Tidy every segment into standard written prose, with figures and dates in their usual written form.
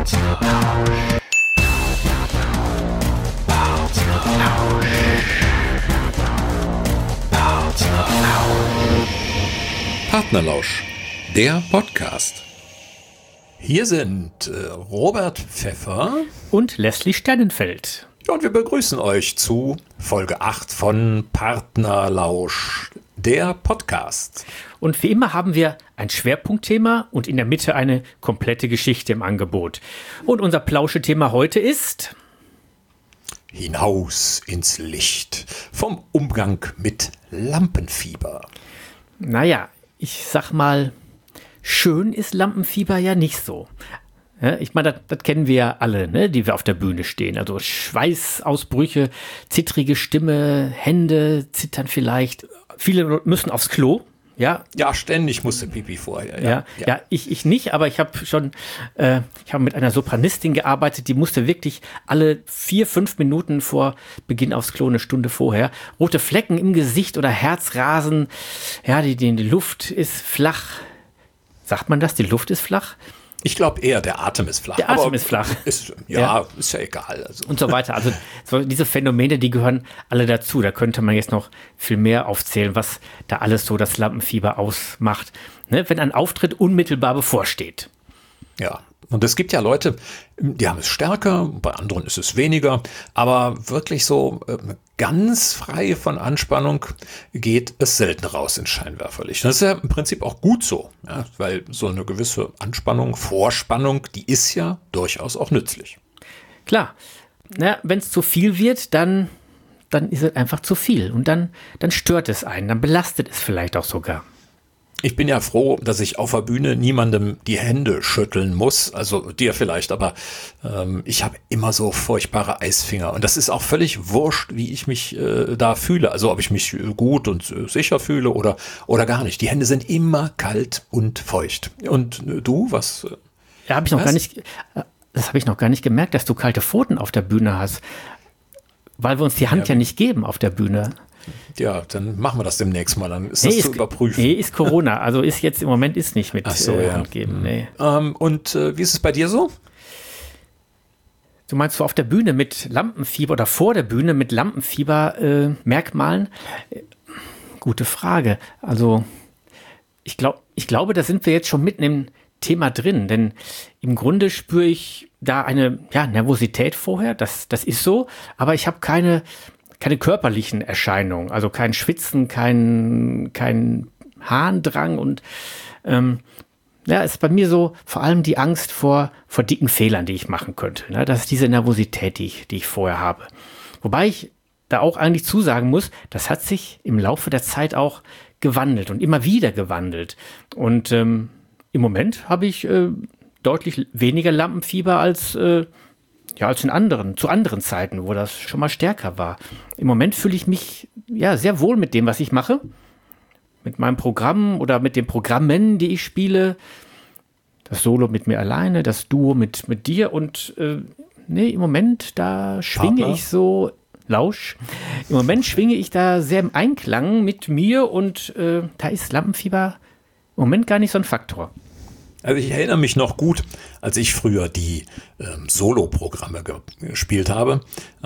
Partnerlausch, der Podcast. Hier sind Robert Pfeffer und Leslie Sternenfeld. Und wir begrüßen euch zu Folge 8 von Partnerlausch, der Podcast. Und wie immer haben wir ein Schwerpunktthema und in der Mitte eine komplette Geschichte im Angebot. Und unser Plauschethema heute ist Hinaus ins Licht vom Umgang mit Lampenfieber. Naja, ich sag mal, schön ist Lampenfieber ja nicht so. Ja, ich meine, das kennen wir ja alle, ne, die wir auf der Bühne stehen. Also Schweißausbrüche, zittrige Stimme, Hände zittern vielleicht. Viele müssen aufs Klo. Ja, ständig musste Pipi vorher. Ja, ich nicht, aber ich habe mit einer Sopranistin gearbeitet, die musste wirklich alle 4-5 Minuten vor Beginn aufs Klo, eine Stunde vorher. Rote Flecken im Gesicht oder Herzrasen. Ja, die Luft ist flach. Sagt man das? Die Luft ist flach? Ich glaube eher, der Atem ist flach. Der Atem ist flach. Ist ja egal. Also. Und so weiter. Also diese Phänomene, die gehören alle dazu. Da könnte man jetzt noch viel mehr aufzählen, was da alles so das Lampenfieber ausmacht. Ne? Wenn ein Auftritt unmittelbar bevorsteht. Ja, und es gibt ja Leute, die haben es stärker, bei anderen ist es weniger, aber wirklich so ganz frei von Anspannung geht es selten raus ins Scheinwerferlicht. Das ist ja im Prinzip auch gut so, ja, weil so eine gewisse Anspannung, Vorspannung, die ist ja durchaus auch nützlich. Klar, wenn es zu viel wird, dann ist es einfach zu viel und dann stört es einen, dann belastet es vielleicht auch sogar. Ich bin ja froh, dass ich auf der Bühne niemandem die Hände schütteln muss, also dir vielleicht, aber ich habe immer so furchtbare Eisfinger und das ist auch völlig wurscht, wie ich mich da fühle, also ob ich mich gut und sicher fühle oder gar nicht. Die Hände sind immer kalt und feucht. Und du, was? Ja, das habe ich noch gar nicht gemerkt, dass du kalte Pfoten auf der Bühne hast, weil wir uns die Hand ja nicht geben auf der Bühne. Ja, dann machen wir das demnächst mal, dann ist das zu überprüfen. Nee, ist Corona, also ist jetzt im Moment nicht mit Hand geben. Nee. Und wie ist es bei dir so? Du meinst so auf der Bühne mit Lampenfieber oder vor der Bühne mit Lampenfieber-Merkmalen? Gute Frage. Also ich glaube, da sind wir jetzt schon mitten im Thema drin, denn im Grunde spüre ich da eine Nervosität vorher, das ist so, aber ich habe keine körperlichen Erscheinungen, also kein Schwitzen, kein Harndrang und ist bei mir so vor allem die Angst vor dicken Fehlern, die ich machen könnte. Ne? Das ist diese Nervosität, die ich vorher habe. Wobei ich da auch eigentlich zusagen muss, das hat sich im Laufe der Zeit auch gewandelt und immer wieder gewandelt. Und im Moment habe ich deutlich weniger Lampenfieber als zu anderen Zeiten, wo das schon mal stärker war. Im Moment fühle ich mich sehr wohl mit dem, was ich mache. Mit meinem Programm oder mit den Programmen, die ich spiele. Das Solo mit mir alleine, das Duo mit dir. Und im Moment, da schwinge ich so, Lausch. Im Moment schwinge ich da sehr im Einklang mit mir und da ist Lampenfieber im Moment gar nicht so ein Faktor. Also ich erinnere mich noch gut, als ich früher die Solo-Programme gespielt habe,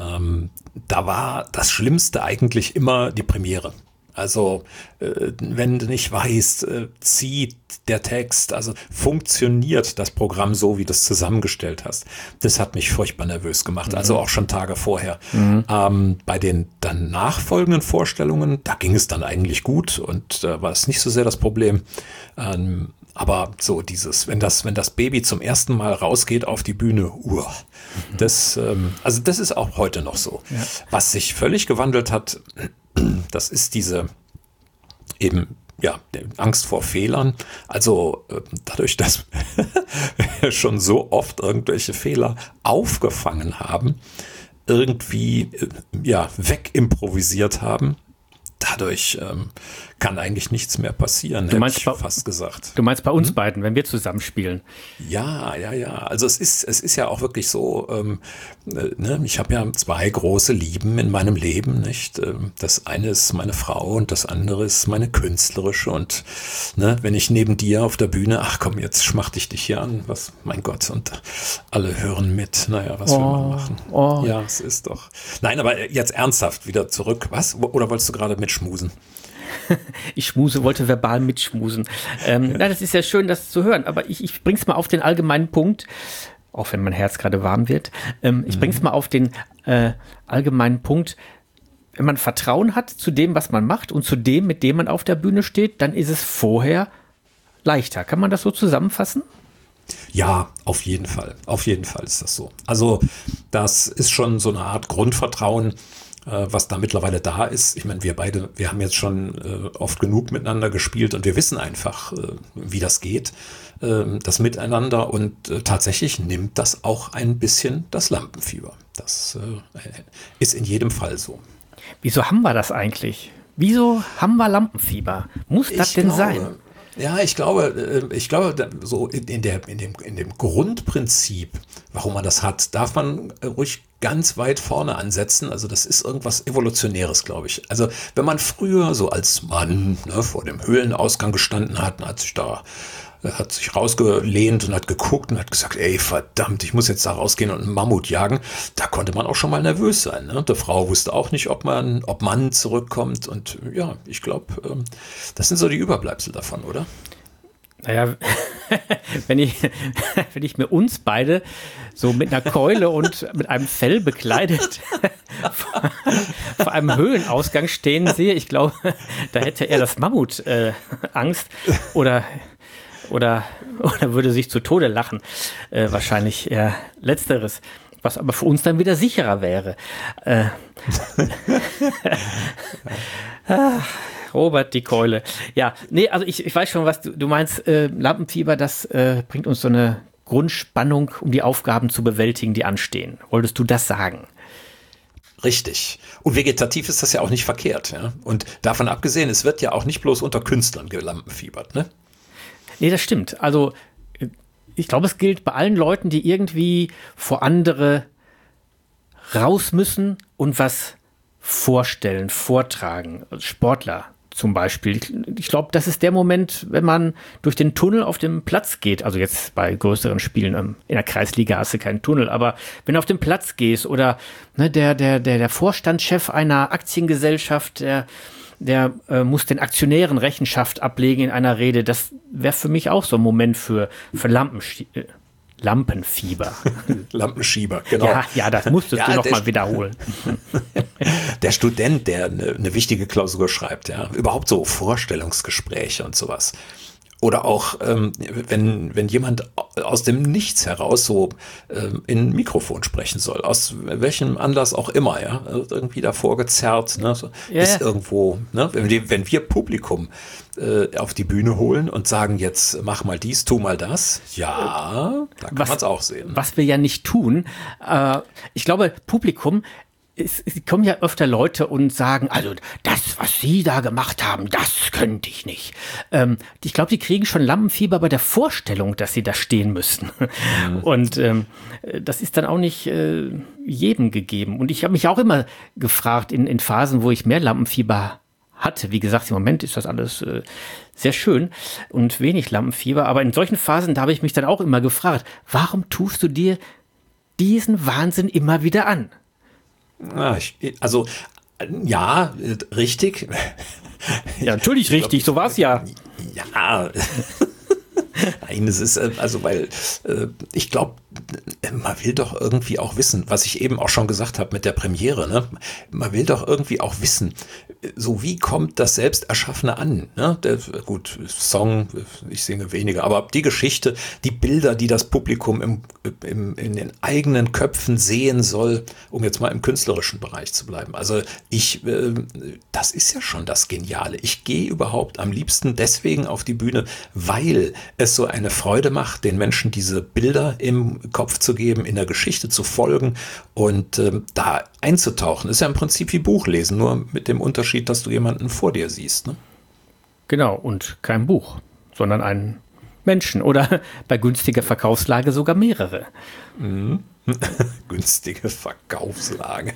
da war das Schlimmste eigentlich immer die Premiere. Also wenn du nicht weißt, zieht der Text, also funktioniert das Programm so, wie du es zusammengestellt hast. Das hat mich furchtbar nervös gemacht, also auch schon Tage vorher. Bei den dann nachfolgenden Vorstellungen, da ging es dann eigentlich gut und da war es nicht so sehr das Problem. Aber so dieses, wenn das Baby zum ersten Mal rausgeht auf die Bühne, das ist auch heute noch so. Ja. Was sich völlig gewandelt hat, das ist diese eben, Angst vor Fehlern. Also dadurch, dass wir schon so oft irgendwelche Fehler aufgefangen haben, irgendwie wegimprovisiert haben, dadurch kann eigentlich nichts mehr passieren, Du meinst hätte ich fast gesagt. Du meinst bei uns beiden, wenn wir zusammenspielen? Ja. Also es ist ja auch wirklich so, ne? Ich habe ja 2 große Lieben in meinem Leben, nicht? Das eine ist meine Frau und das andere ist meine künstlerische. Und ne, wenn ich neben dir auf der Bühne, ach komm, jetzt schmachte ich dich hier an, was, mein Gott, und alle hören mit. Naja, was will man machen? Ja, es ist doch. Nein, aber jetzt ernsthaft wieder zurück. Was? Oder wolltest du gerade mitschmusen? Ich wollte verbal mitschmusen. Na, das ist ja schön, das zu hören, aber ich bring's mal auf den allgemeinen Punkt, auch wenn mein Herz gerade warm wird. Ich bring's mal auf den allgemeinen Punkt. Wenn man Vertrauen hat zu dem, was man macht und zu dem, mit dem man auf der Bühne steht, dann ist es vorher leichter. Kann man das so zusammenfassen? Ja, auf jeden Fall. Auf jeden Fall ist das so. Also das ist schon so eine Art Grundvertrauen, was da mittlerweile da ist. Ich meine, wir haben jetzt schon oft genug miteinander gespielt und wir wissen einfach, wie das geht, das Miteinander, und tatsächlich nimmt das auch ein bisschen das Lampenfieber. Das ist in jedem Fall so. Wieso haben wir das eigentlich? Wieso haben wir Lampenfieber? Muss das denn sein? Ja, ich glaube, so in dem Grundprinzip, warum man das hat, darf man ruhig ganz weit vorne ansetzen. Also das ist irgendwas Evolutionäres, glaube ich. Also wenn man früher so als Mann, ne, vor dem Höhlenausgang gestanden hat, hat sich rausgelehnt und hat geguckt und hat gesagt, ey, verdammt, ich muss jetzt da rausgehen und einen Mammut jagen. Da konnte man auch schon mal nervös sein. Ne? Die Frau wusste auch nicht, ob Mann zurückkommt. Und ja, ich glaube, das sind so die Überbleibsel davon, oder? Naja, wenn ich mir uns beide so mit einer Keule und mit einem Fell bekleidet vor einem Höhlenausgang stehen sehe, ich glaube, da hätte er das Mammut Angst oder würde sich zu Tode lachen. Wahrscheinlich eher Letzteres. Was aber für uns dann wieder sicherer wäre. Robert, die Keule. Ja, nee, also ich weiß schon, was du meinst. Lampenfieber, das bringt uns so eine Grundspannung, um die Aufgaben zu bewältigen, die anstehen. Wolltest du das sagen? Richtig. Und vegetativ ist das ja auch nicht verkehrt. Ja? Und davon abgesehen, es wird ja auch nicht bloß unter Künstlern gelampenfiebert, ne? Nee, das stimmt. Also ich glaube, es gilt bei allen Leuten, die irgendwie vor andere raus müssen und was vorstellen, vortragen. Also Sportler zum Beispiel. Ich glaube, das ist der Moment, wenn man durch den Tunnel auf dem Platz geht. Also jetzt bei größeren Spielen in der Kreisliga hast du keinen Tunnel, aber wenn du auf den Platz gehst oder ne, der Vorstandschef einer Aktiengesellschaft, der muss den Aktionären Rechenschaft ablegen in einer Rede. Das wäre für mich auch so ein Moment für Lampenfieber. Lampenschieber, genau. Ja, das musstest du noch mal wiederholen. Der Student, der eine wichtige Klausur schreibt, ja, überhaupt so Vorstellungsgespräche und sowas. Oder auch, wenn jemand aus dem Nichts heraus so in ein Mikrofon sprechen soll, aus welchem Anlass auch immer, ja, irgendwie davor gezerrt, ne, so, ist irgendwo, ne, wenn wir Publikum auf die Bühne holen und sagen, jetzt mach mal dies, tu mal das, ja, da kann man es auch sehen. Was wir ja nicht tun, ich glaube, Publikum, es kommen ja öfter Leute und sagen, also das, was Sie da gemacht haben, das könnte ich nicht. Ich glaube, die kriegen schon Lampenfieber bei der Vorstellung, dass sie da stehen müssen. Und das ist dann auch nicht jedem gegeben. Und ich habe mich auch immer gefragt, in Phasen, wo ich mehr Lampenfieber hatte. Wie gesagt, im Moment ist das alles sehr schön und wenig Lampenfieber. Aber in solchen Phasen, da habe ich mich dann auch immer gefragt, warum tust du dir diesen Wahnsinn immer wieder an? Ja, richtig. Ja, natürlich richtig, so war es ja. Ja. Nein, es ist, weil ich glaube, man will doch irgendwie auch wissen, was ich eben auch schon gesagt habe mit der Premiere, ne? Man will doch irgendwie auch wissen, so wie kommt das Selbsterschaffene an, ne? Gut, Song, ich singe weniger, aber die Geschichte, die Bilder, die das Publikum in den eigenen Köpfen sehen soll, um jetzt mal im künstlerischen Bereich zu bleiben. Also das ist ja schon das Geniale. Ich gehe überhaupt am liebsten deswegen auf die Bühne, weil es so eine Freude macht, den Menschen diese Bilder im Kopf zu geben, in der Geschichte zu folgen und da einzutauchen. Ist ja im Prinzip wie Buchlesen, nur mit dem Unterschied, dass du jemanden vor dir siehst. Ne? Genau, und kein Buch, sondern einen Menschen oder bei günstiger Verkaufslage sogar mehrere. Günstige Verkaufslage.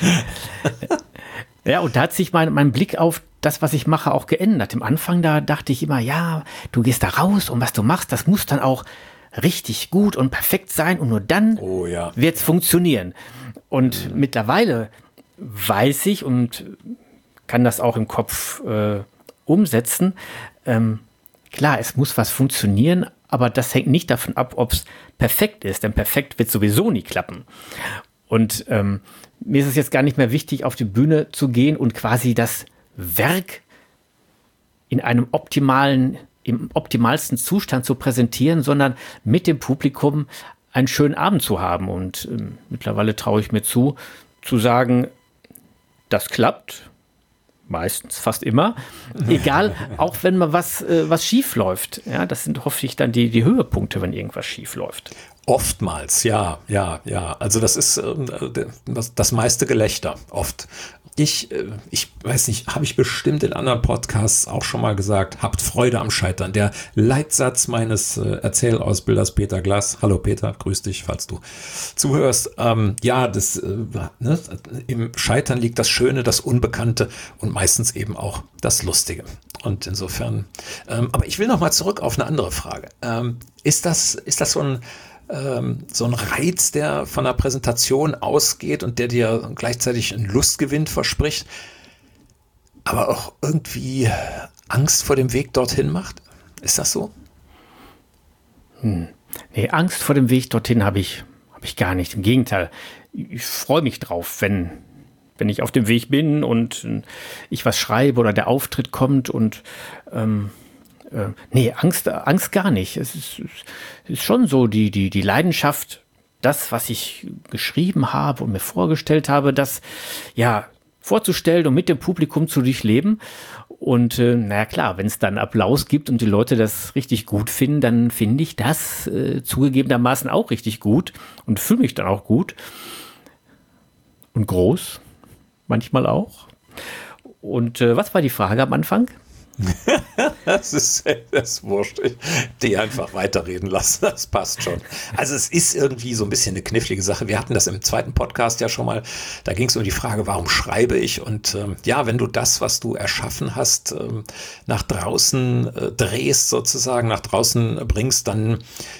Ja, und da hat sich mein Blick auf das, was ich mache, auch geändert. Im Anfang, da dachte ich immer, ja, du gehst da raus und was du machst, das muss dann auch richtig gut und perfekt sein und nur dann wird es funktionieren. Und mittlerweile weiß ich und kann das auch im Kopf umsetzen. Klar, es muss was funktionieren, aber das hängt nicht davon ab, ob es perfekt ist, denn perfekt wird sowieso nie klappen. Und mir ist es jetzt gar nicht mehr wichtig, auf die Bühne zu gehen und quasi das Werk in einem im optimalsten Zustand zu präsentieren, sondern mit dem Publikum einen schönen Abend zu haben. Und mittlerweile traue ich mir zu sagen, das klappt. Meistens, fast immer. Egal, auch wenn mal was schief läuft. Ja, das sind hoffentlich dann die Höhepunkte, wenn irgendwas schief läuft. Oftmals, ja. Also das ist das meiste Gelächter, oft. Ich weiß nicht, habe ich bestimmt in anderen Podcasts auch schon mal gesagt, habt Freude am Scheitern. Der Leitsatz meines Erzählausbilders Peter Glass. Hallo Peter, grüß dich, falls du zuhörst. Im Scheitern liegt das Schöne, das Unbekannte und meistens eben auch das Lustige. Und insofern, aber ich will noch mal zurück auf eine andere Frage. Ist das so ein Reiz, der von der Präsentation ausgeht und der dir gleichzeitig einen Lustgewinn verspricht, aber auch irgendwie Angst vor dem Weg dorthin macht? Ist das so? Nee, Angst vor dem Weg dorthin habe ich gar nicht. Im Gegenteil, ich freue mich drauf, wenn ich auf dem Weg bin und ich was schreibe oder der Auftritt kommt und nee, Angst gar nicht. Es ist schon so, die Leidenschaft, das, was ich geschrieben habe und mir vorgestellt habe, das ja vorzustellen und mit dem Publikum zu durchleben. Und naja klar, wenn es dann Applaus gibt und die Leute das richtig gut finden, dann finde ich das zugegebenermaßen auch richtig gut und fühle mich dann auch gut und groß, manchmal auch. Und was war die Frage am Anfang? Das ist wurscht. Die einfach weiterreden lassen, das passt schon. Also es ist irgendwie so ein bisschen eine knifflige Sache. Wir hatten das im zweiten Podcast ja schon mal. Da ging es um die Frage, warum schreibe ich? Und wenn du das, was du erschaffen hast, nach draußen drehst sozusagen, nach draußen bringst, dann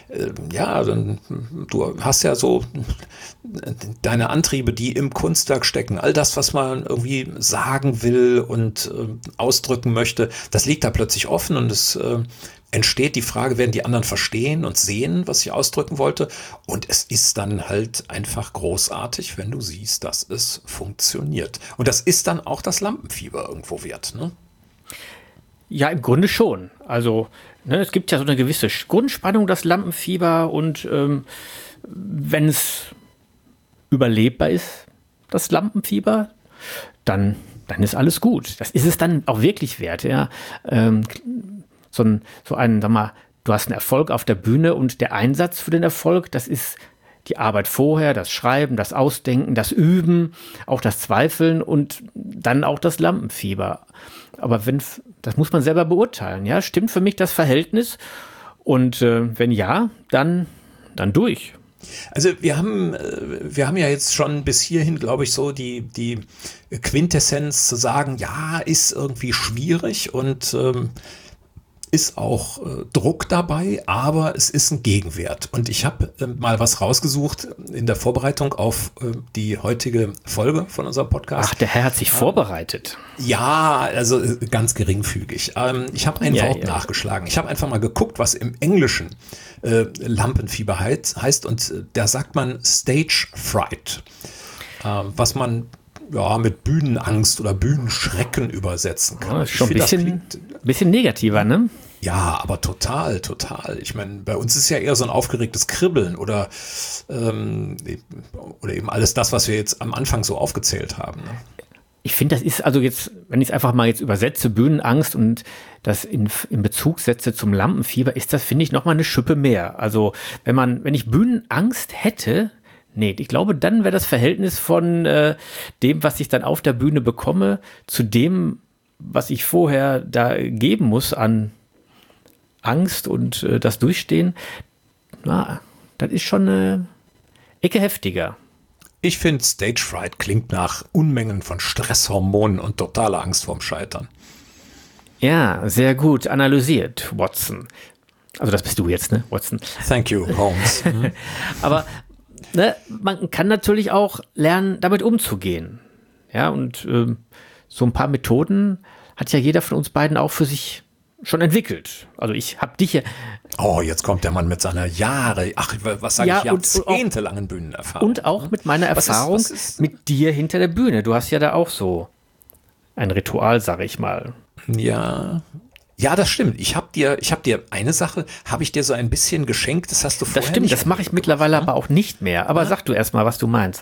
du hast ja so deine Antriebe, die im Kunstwerk stecken. All das, was man irgendwie sagen will und ausdrücken möchte, das liegt da plötzlich offen und es entsteht die Frage, werden die anderen verstehen und sehen, was ich ausdrücken wollte? Und es ist dann halt einfach großartig, wenn du siehst, dass es funktioniert. Und das ist dann auch das Lampenfieber irgendwo wert, ne? Ja, im Grunde schon. Also, es gibt ja so eine gewisse Grundspannung, das Lampenfieber, und wenn es überlebbar ist, das Lampenfieber, dann ist alles gut. Das ist es dann auch wirklich wert, ja. Sag mal, du hast einen Erfolg auf der Bühne und der Einsatz für den Erfolg, das ist die Arbeit vorher, das Schreiben, das Ausdenken, das Üben, auch das Zweifeln und dann auch das Lampenfieber. Aber das muss man selber beurteilen, ja. Stimmt für mich das Verhältnis? Und wenn ja, dann durch. Also wir haben ja jetzt schon bis hierhin, glaube ich, so die Quintessenz zu sagen, ja, ist irgendwie schwierig und ist auch Druck dabei, aber es ist ein Gegenwert. Und ich habe mal was rausgesucht in der Vorbereitung auf die heutige Folge von unserem Podcast. Ach, der Herr hat sich vorbereitet. Ja, also ganz geringfügig. Ich habe ein Wort nachgeschlagen. Ich habe einfach mal geguckt, was im Englischen Lampenfieber heißt. Und da sagt man Stage Fright, was man mit Bühnenangst oder Bühnenschrecken übersetzen kann. Ja, ist schon ein bisschen negativer, ne? Ja, aber total. Ich meine, bei uns ist ja eher so ein aufgeregtes Kribbeln oder eben alles das, was wir jetzt am Anfang so aufgezählt haben. Ne? Ich finde, das ist also jetzt, wenn ich es einfach mal jetzt übersetze, Bühnenangst und das in Bezug setze zum Lampenfieber, ist das, finde ich, nochmal eine Schippe mehr. Also wenn ich Bühnenangst hätte, ich glaube, dann wäre das Verhältnis von dem, was ich dann auf der Bühne bekomme, zu dem, was ich vorher da geben muss an Angst und das Durchstehen, na, das ist schon eine Ecke heftiger. Ich finde, Stage Fright klingt nach Unmengen von Stresshormonen und totaler Angst vorm Scheitern. Ja, sehr gut analysiert, Watson. Also das bist du jetzt, ne, Watson? Thank you, Holmes. Aber ne, man kann natürlich auch lernen, damit umzugehen. Ja, und so ein paar Methoden hat ja jeder von uns beiden auch für sich schon entwickelt. Also ich habe dich ja... Oh, jetzt kommt der Mann mit seiner jahrzehntelangen Bühnenerfahrung. Und auch mit meiner Erfahrung mit dir hinter der Bühne. Du hast ja da auch so ein Ritual, sage ich mal. Ja, das stimmt. Ich hab dir eine Sache, habe ich dir so ein bisschen geschenkt, das hast du vorher Das stimmt, nicht das mache ich mittlerweile aber auch nicht mehr. Aber sag du erst mal, was du meinst.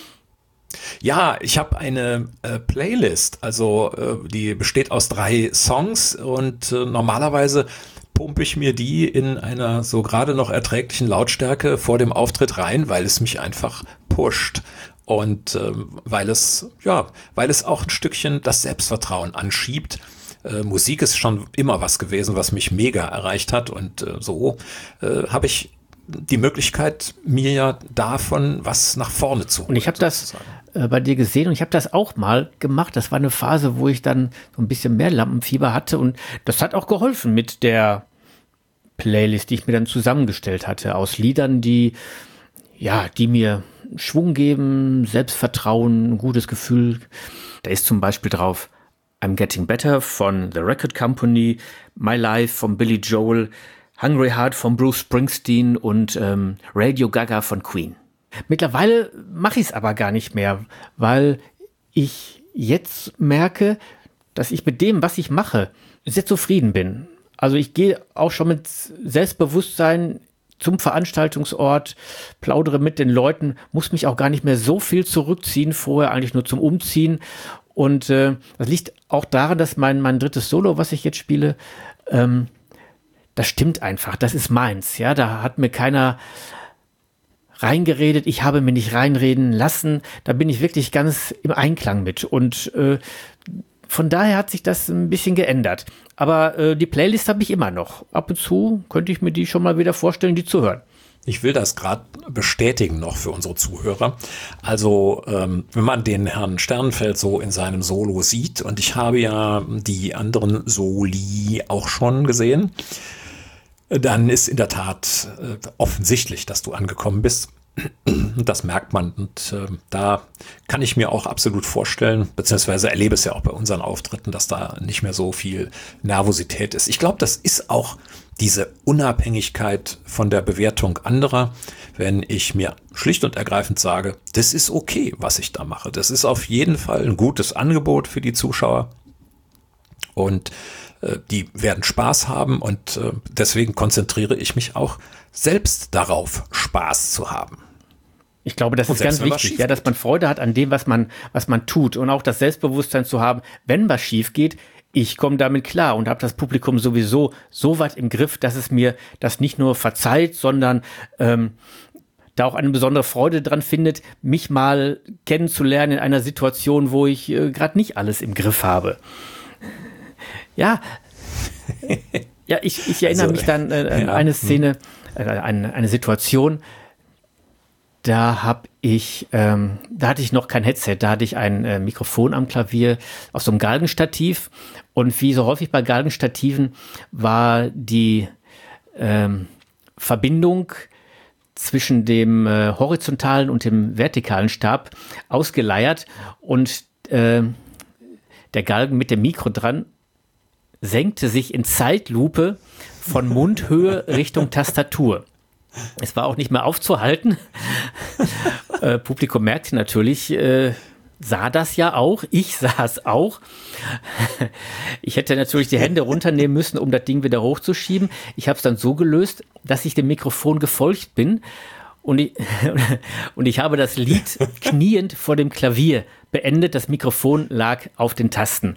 Ja, ich habe eine Playlist, also die besteht aus 3 Songs und normalerweise pumpe ich mir die in einer so gerade noch erträglichen Lautstärke vor dem Auftritt rein, weil es mich einfach pusht und weil es auch ein Stückchen das Selbstvertrauen anschiebt. Musik ist schon immer was gewesen, was mich mega erreicht hat und so habe ich die Möglichkeit, mir ja davon was nach vorne zu holen. Und ich habe das bei dir gesehen und ich habe das auch mal gemacht. Das war eine Phase, wo ich dann so ein bisschen mehr Lampenfieber hatte und das hat auch geholfen mit der Playlist, die ich mir dann zusammengestellt hatte, aus Liedern, die mir Schwung geben, Selbstvertrauen, ein gutes Gefühl. Da ist zum Beispiel drauf I'm Getting Better von The Record Company, My Life von Billy Joel, Hungry Heart von Bruce Springsteen und Radio Gaga von Queen. Mittlerweile mache ich es aber gar nicht mehr, weil ich jetzt merke, dass ich mit dem, was ich mache, sehr zufrieden bin. Also ich gehe auch schon mit Selbstbewusstsein zum Veranstaltungsort, plaudere mit den Leuten, muss mich auch gar nicht mehr so viel zurückziehen, vorher eigentlich nur zum Umziehen. Und das liegt auch daran, dass mein drittes Solo, was ich jetzt spiele, das stimmt einfach, das ist meins. Ja, da hat mir keiner reingeredet, ich habe mir nicht reinreden lassen. Da bin ich wirklich ganz im Einklang mit. Und von daher hat sich das ein bisschen geändert. Aber die Playlist habe ich immer noch. Ab und zu könnte ich mir die schon mal wieder vorstellen, die zu hören. Ich will das gerade bestätigen noch für unsere Zuhörer. Also wenn man den Herrn Sternfeld so in seinem Solo sieht, und ich habe ja die anderen Soli auch schon gesehen, dann ist in der Tat offensichtlich, dass du angekommen bist. Das merkt man und da kann ich mir auch absolut vorstellen, beziehungsweise erlebe es ja auch bei unseren Auftritten, dass da nicht mehr so viel Nervosität ist. Ich glaube, das ist auch diese Unabhängigkeit von der Bewertung anderer, wenn ich mir schlicht und ergreifend sage, das ist okay, was ich da mache. Das ist auf jeden Fall ein gutes Angebot für die Zuschauer und die werden Spaß haben und deswegen konzentriere ich mich auch selbst darauf, Spaß zu haben. Ich glaube, das ist ganz wichtig, ja, dass man Freude hat an dem, was man tut und auch das Selbstbewusstsein zu haben, wenn was schief geht, ich komme damit klar und habe das Publikum sowieso so weit im Griff, dass es mir das nicht nur verzeiht, sondern da auch eine besondere Freude dran findet, mich mal kennenzulernen in einer Situation, wo ich gerade nicht alles im Griff habe. Ja, ich erinnere mich dann an eine Szene, eine Situation, da hatte ich noch kein Headset, da hatte ich ein Mikrofon am Klavier auf so einem Galgenstativ und wie so häufig bei Galgenstativen war die Verbindung zwischen dem horizontalen und dem vertikalen Stab ausgeleiert und der Galgen mit dem Mikro dran senkte sich in Zeitlupe von Mundhöhe Richtung Tastatur. Es war auch nicht mehr aufzuhalten. Publikum merkte natürlich, sah das ja auch. Ich sah es auch. Ich hätte natürlich die Hände runternehmen müssen, um das Ding wieder hochzuschieben. Ich habe es dann so gelöst, dass ich dem Mikrofon gefolgt bin. Und ich habe das Lied kniend vor dem Klavier beendet. Das Mikrofon lag auf den Tasten.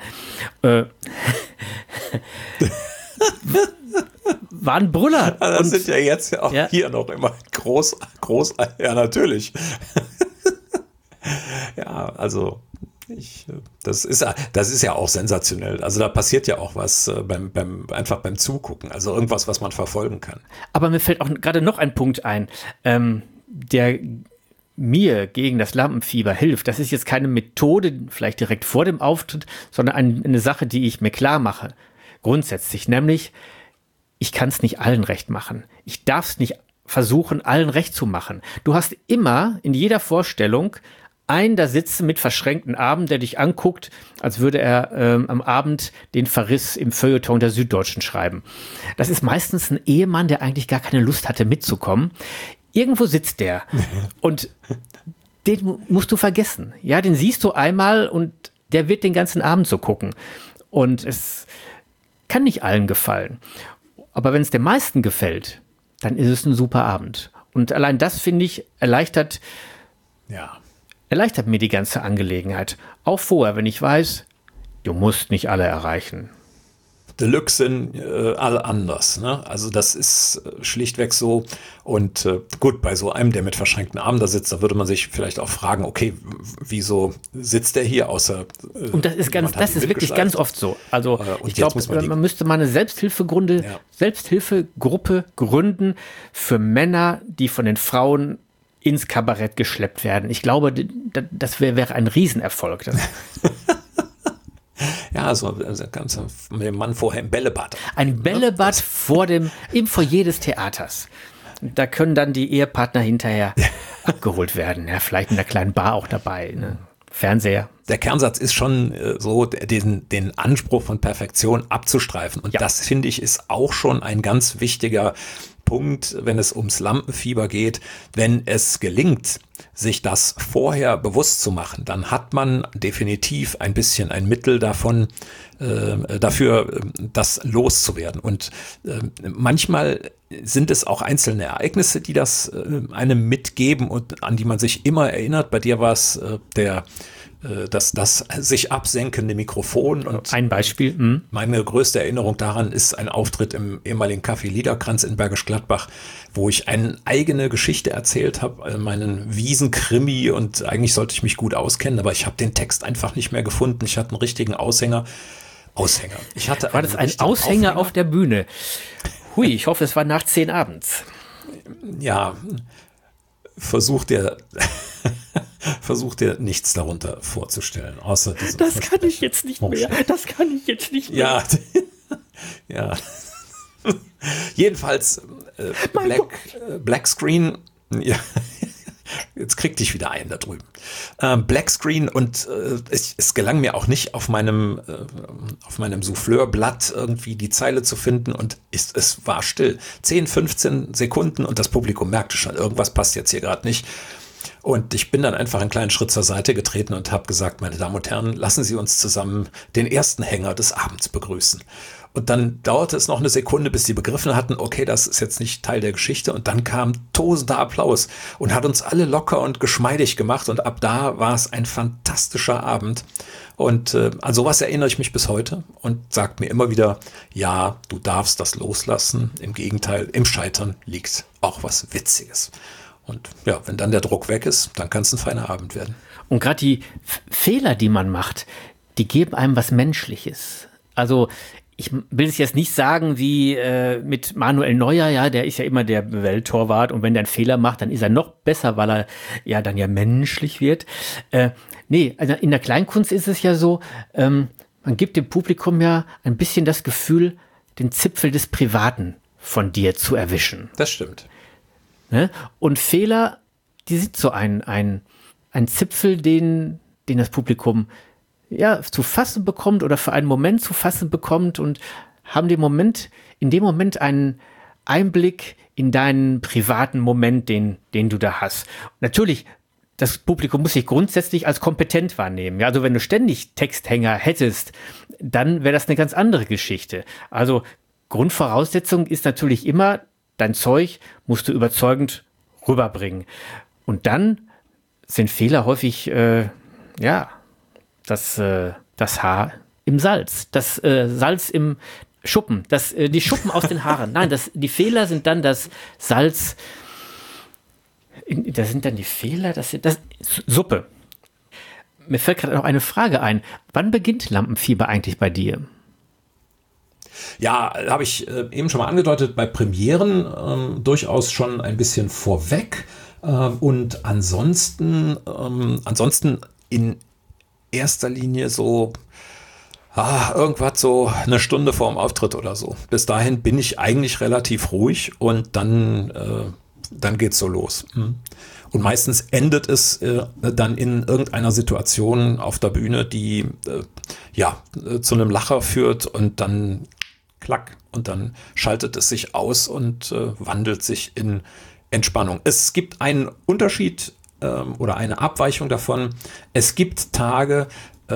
War ein Brüller. Das sind ja jetzt auch hier noch immer groß, ja natürlich. Ja, also Das ist ja auch sensationell. Also da passiert ja auch was einfach beim Zugucken. Also irgendwas, was man verfolgen kann. Aber mir fällt auch gerade noch ein Punkt ein, der mir gegen das Lampenfieber hilft. Das ist jetzt keine Methode, vielleicht direkt vor dem Auftritt, sondern eine Sache, die ich mir klar mache. Grundsätzlich, nämlich, ich kann es nicht allen recht machen. Ich darf es nicht versuchen, allen recht zu machen. Du hast immer in jeder Vorstellung einen da sitzen mit verschränkten Armen, der dich anguckt, als würde er am Abend den Verriss im Feuilleton der Süddeutschen schreiben. Das ist meistens ein Ehemann, der eigentlich gar keine Lust hatte mitzukommen. Irgendwo sitzt der und den musst du vergessen. Ja, den siehst du einmal und der wird den ganzen Abend so gucken. Und es kann nicht allen gefallen. Aber wenn es den meisten gefällt, dann ist es ein super Abend. Und allein das, finde ich, erleichtert mir die ganze Angelegenheit. Auch vorher, wenn ich weiß, du musst nicht alle erreichen. Deluxe sind alle anders. Ne? Also das ist schlichtweg so. Und gut, bei so einem, der mit verschränkten Armen da sitzt, da würde man sich vielleicht auch fragen, okay, wieso sitzt der hier außer... Und das ist wirklich ganz oft so. Also ich glaube, man müsste mal eine Selbsthilfegruppe gründen für Männer, die von den Frauen ins Kabarett geschleppt werden. Ich glaube, das wäre ein Riesenerfolg. Ja, so ganz mit dem Mann vorher im Bällebad. Ein Bällebad im Foyer des Theaters. Da können dann die Ehepartner hinterher abgeholt werden. Ja, vielleicht in der kleinen Bar auch dabei. Ne? Fernseher. Der Kernsatz ist schon so, den Anspruch von Perfektion abzustreifen. Und das, finde ich, ist auch schon ein ganz wichtiger Punkt, wenn es ums Lampenfieber geht. Wenn es gelingt, sich das vorher bewusst zu machen, dann hat man definitiv ein bisschen ein Mittel dafür, das loszuwerden. Und manchmal sind es auch einzelne Ereignisse, die das einem mitgeben und an die man sich immer erinnert. Bei dir war es das sich absenkende Mikrofon. Und ein Beispiel. Meine größte Erinnerung daran ist ein Auftritt im ehemaligen Café Liederkranz in Bergisch Gladbach, wo ich eine eigene Geschichte erzählt habe, meinen Wiesenkrimi, und eigentlich sollte ich mich gut auskennen, aber ich habe den Text einfach nicht mehr gefunden. Ich hatte einen richtigen Aushänger. War das ein Aushänger auf der Bühne? Hui, ich hoffe, es war nach 10 abends. Ja, versuch dir nichts darunter vorzustellen, außer diesem Das kann ich jetzt nicht mehr. Ja. Jedenfalls Black Screen. Ja. Jetzt krieg dich wieder ein da drüben. Black Screen, und es gelang mir auch nicht, auf meinem Souffleurblatt irgendwie die Zeile zu finden, und es war still. 10, 15 Sekunden und das Publikum merkte schon, irgendwas passt jetzt hier gerade nicht. Und ich bin dann einfach einen kleinen Schritt zur Seite getreten und habe gesagt, meine Damen und Herren, lassen Sie uns zusammen den ersten Hänger des Abends begrüßen. Und dann dauerte es noch eine Sekunde, bis die begriffen hatten, okay, das ist jetzt nicht Teil der Geschichte. Und dann kam tosender Applaus und hat uns alle locker und geschmeidig gemacht. Und ab da war es ein fantastischer Abend. Und an sowas erinnere ich mich bis heute und sage mir immer wieder, ja, du darfst das loslassen. Im Gegenteil, im Scheitern liegt auch was Witziges. Und ja, wenn dann der Druck weg ist, dann kann es ein feiner Abend werden. Und gerade die Fehler, die man macht, die geben einem was Menschliches. Also ich will es jetzt nicht sagen wie mit Manuel Neuer, ja, der ist ja immer der Welttorwart, und wenn der einen Fehler macht, dann ist er noch besser, weil er ja dann ja menschlich wird. Nee, also in der Kleinkunst ist es ja so, man gibt dem Publikum ja ein bisschen das Gefühl, den Zipfel des Privaten von dir zu erwischen. Das stimmt. Ne? Und Fehler, die sind so ein Zipfel, den das Publikum zu fassen bekommt oder für einen Moment zu fassen bekommt, und haben in dem Moment einen Einblick in deinen privaten Moment, den du da hast. Und natürlich, das Publikum muss sich grundsätzlich als kompetent wahrnehmen. Ja, also wenn du ständig Texthänger hättest, dann wäre das eine ganz andere Geschichte. Also Grundvoraussetzung ist natürlich immer, dein Zeug musst du überzeugend rüberbringen. Und dann sind Fehler häufig, das Haar im Salz, das Salz im Schuppen, die Schuppen aus den Haaren. Nein, die Fehler sind dann das Salz. Das sind dann die Fehler, das Suppe. Mir fällt gerade noch eine Frage ein. Wann beginnt Lampenfieber eigentlich bei dir? Ja, habe ich eben schon mal angedeutet, bei Premieren durchaus schon ein bisschen vorweg. Und ansonsten in erster Linie so irgendwas so eine Stunde vor dem Auftritt oder so. Bis dahin bin ich eigentlich relativ ruhig und dann geht's so los. Und meistens endet es dann in irgendeiner Situation auf der Bühne, die zu einem Lacher führt und dann klack und dann schaltet es sich aus und wandelt sich in Entspannung. Es gibt einen Unterschied oder eine Abweichung davon. Es gibt Tage,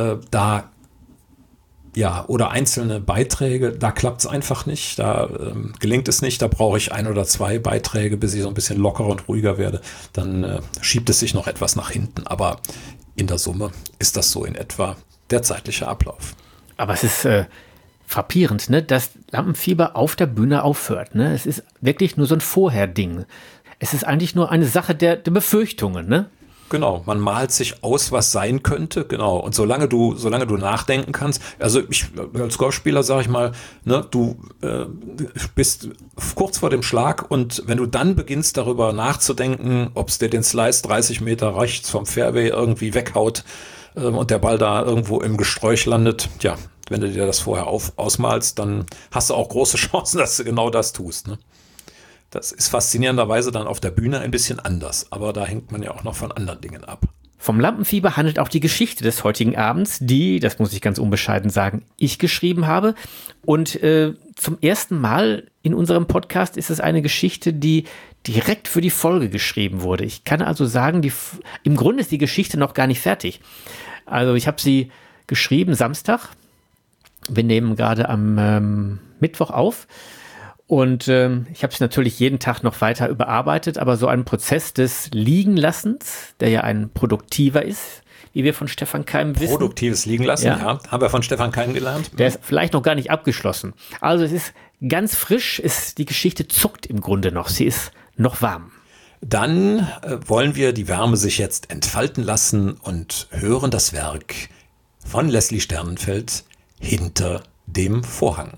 oder einzelne Beiträge, da klappt es einfach nicht, da gelingt es nicht, da brauche ich 1 oder 2 Beiträge, bis ich so ein bisschen lockerer und ruhiger werde, dann schiebt es sich noch etwas nach hinten, aber in der Summe ist das so in etwa der zeitliche Ablauf. Aber es ist frappierend, ne, dass Lampenfieber auf der Bühne aufhört. Ne? Es ist wirklich nur so ein Vorher-Ding. Es ist eigentlich nur eine Sache der Befürchtungen, ne? Genau, man malt sich aus, was sein könnte, genau. Und solange du nachdenken kannst, also ich als Golfspieler sage ich mal, ne, du bist kurz vor dem Schlag und wenn du dann beginnst darüber nachzudenken, ob es dir den Slice 30 Meter rechts vom Fairway irgendwie weghaut und der Ball da irgendwo im Gesträuch landet, ja, wenn du dir das vorher ausmalst, dann hast du auch große Chancen, dass du genau das tust, ne? Das ist faszinierenderweise dann auf der Bühne ein bisschen anders, aber da hängt man ja auch noch von anderen Dingen ab. Vom Lampenfieber handelt auch die Geschichte des heutigen Abends, die, das muss ich ganz unbescheiden sagen, ich geschrieben habe. Und zum ersten Mal in unserem Podcast ist es eine Geschichte, die direkt für die Folge geschrieben wurde. Ich kann also sagen, im Grunde ist die Geschichte noch gar nicht fertig. Also ich habe sie geschrieben Samstag. Wir nehmen gerade am Mittwoch auf. Und ich habe es natürlich jeden Tag noch weiter überarbeitet, aber so ein Prozess des Liegenlassens, der ja ein produktiver ist, wie wir von Stefan Keim wissen. Produktives Liegenlassen, ja, haben wir von Stefan Keim gelernt. Der ist vielleicht noch gar nicht abgeschlossen. Also es ist ganz frisch, die Geschichte zuckt im Grunde noch, sie ist noch warm. Dann wollen wir die Wärme sich jetzt entfalten lassen und hören das Werk von Leslie Sternenfeld Hinter dem Vorhang.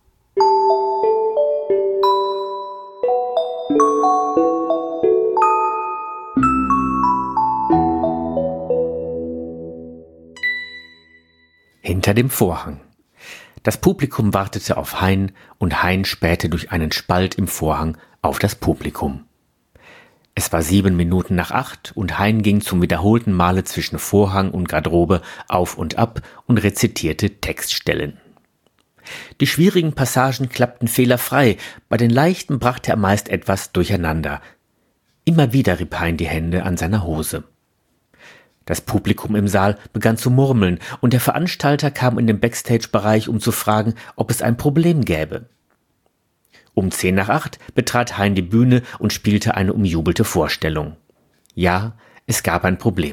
Hinter dem Vorhang. Das Publikum wartete auf Hein und Hein spähte durch einen Spalt im Vorhang auf das Publikum. Es war 7 Minuten nach 8 und Hein ging zum wiederholten Male zwischen Vorhang und Garderobe auf und ab und rezitierte Textstellen. Die schwierigen Passagen klappten fehlerfrei, bei den leichten brachte er meist etwas durcheinander. Immer wieder rieb Hein die Hände an seiner Hose. Das Publikum im Saal begann zu murmeln und der Veranstalter kam in den Backstage-Bereich, um zu fragen, ob es ein Problem gäbe. Um 10 nach 8 betrat Hein die Bühne und spielte eine umjubelte Vorstellung. Ja, es gab ein Problem.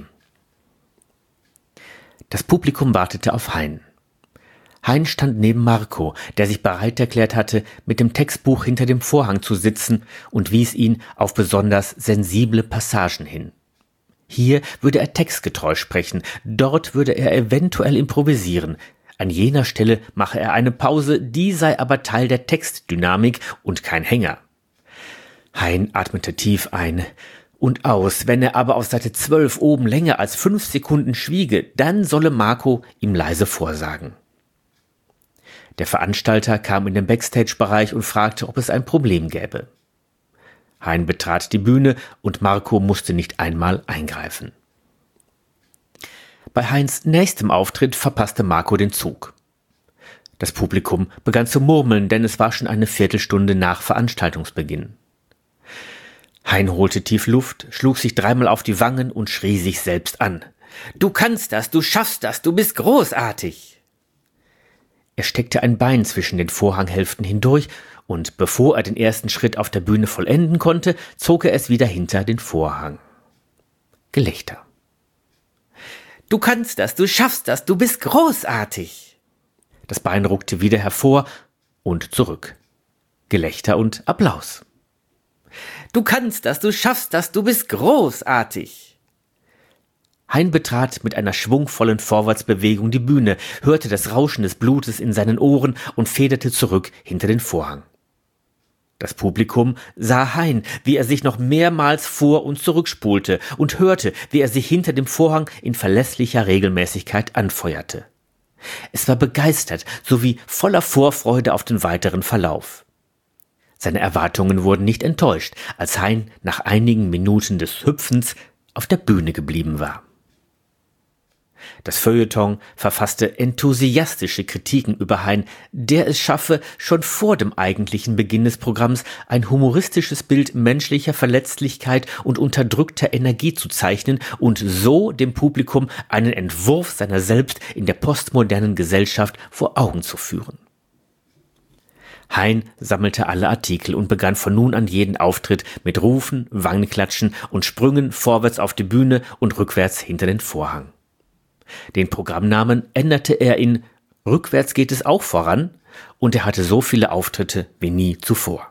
Das Publikum wartete auf Hein. Hein stand neben Marco, der sich bereit erklärt hatte, mit dem Textbuch hinter dem Vorhang zu sitzen und wies ihn auf besonders sensible Passagen hin. Hier würde er textgetreu sprechen, dort würde er eventuell improvisieren. An jener Stelle mache er eine Pause, die sei aber Teil der Textdynamik und kein Hänger. Hein atmete tief ein und aus. Wenn er aber auf Seite 12 oben länger als 5 Sekunden schwiege, dann solle Marco ihm leise vorsagen. Der Veranstalter kam in den Backstage-Bereich und fragte, ob es ein Problem gäbe. Hein betrat die Bühne und Marco musste nicht einmal eingreifen. Bei Heins nächstem Auftritt verpasste Marco den Zug. Das Publikum begann zu murmeln, denn es war schon eine Viertelstunde nach Veranstaltungsbeginn. Hein holte tief Luft, schlug sich 3-mal auf die Wangen und schrie sich selbst an. »Du kannst das, du schaffst das, du bist großartig!« Er steckte ein Bein zwischen den Vorhanghälften hindurch und bevor er den ersten Schritt auf der Bühne vollenden konnte, zog er es wieder hinter den Vorhang. Gelächter. »Du kannst das, du schaffst das, du bist großartig!« Das Bein ruckte wieder hervor und zurück. Gelächter und Applaus. »Du kannst das, du schaffst das, du bist großartig!« Hein betrat mit einer schwungvollen Vorwärtsbewegung die Bühne, hörte das Rauschen des Blutes in seinen Ohren und federte zurück hinter den Vorhang. Das Publikum sah Hein, wie er sich noch mehrmals vor- und zurückspulte und hörte, wie er sich hinter dem Vorhang in verlässlicher Regelmäßigkeit anfeuerte. Es war begeistert sowie voller Vorfreude auf den weiteren Verlauf. Seine Erwartungen wurden nicht enttäuscht, als Hein nach einigen Minuten des Hüpfens auf der Bühne geblieben war. Das Feuilleton verfasste enthusiastische Kritiken über Hein, der es schaffe, schon vor dem eigentlichen Beginn des Programms ein humoristisches Bild menschlicher Verletzlichkeit und unterdrückter Energie zu zeichnen und so dem Publikum einen Entwurf seiner selbst in der postmodernen Gesellschaft vor Augen zu führen. Hein sammelte alle Artikel und begann von nun an jeden Auftritt mit Rufen, Wangenklatschen und Sprüngen vorwärts auf die Bühne und rückwärts hinter den Vorhang. Den Programmnamen änderte er in »Rückwärts geht es auch voran« und er hatte so viele Auftritte wie nie zuvor.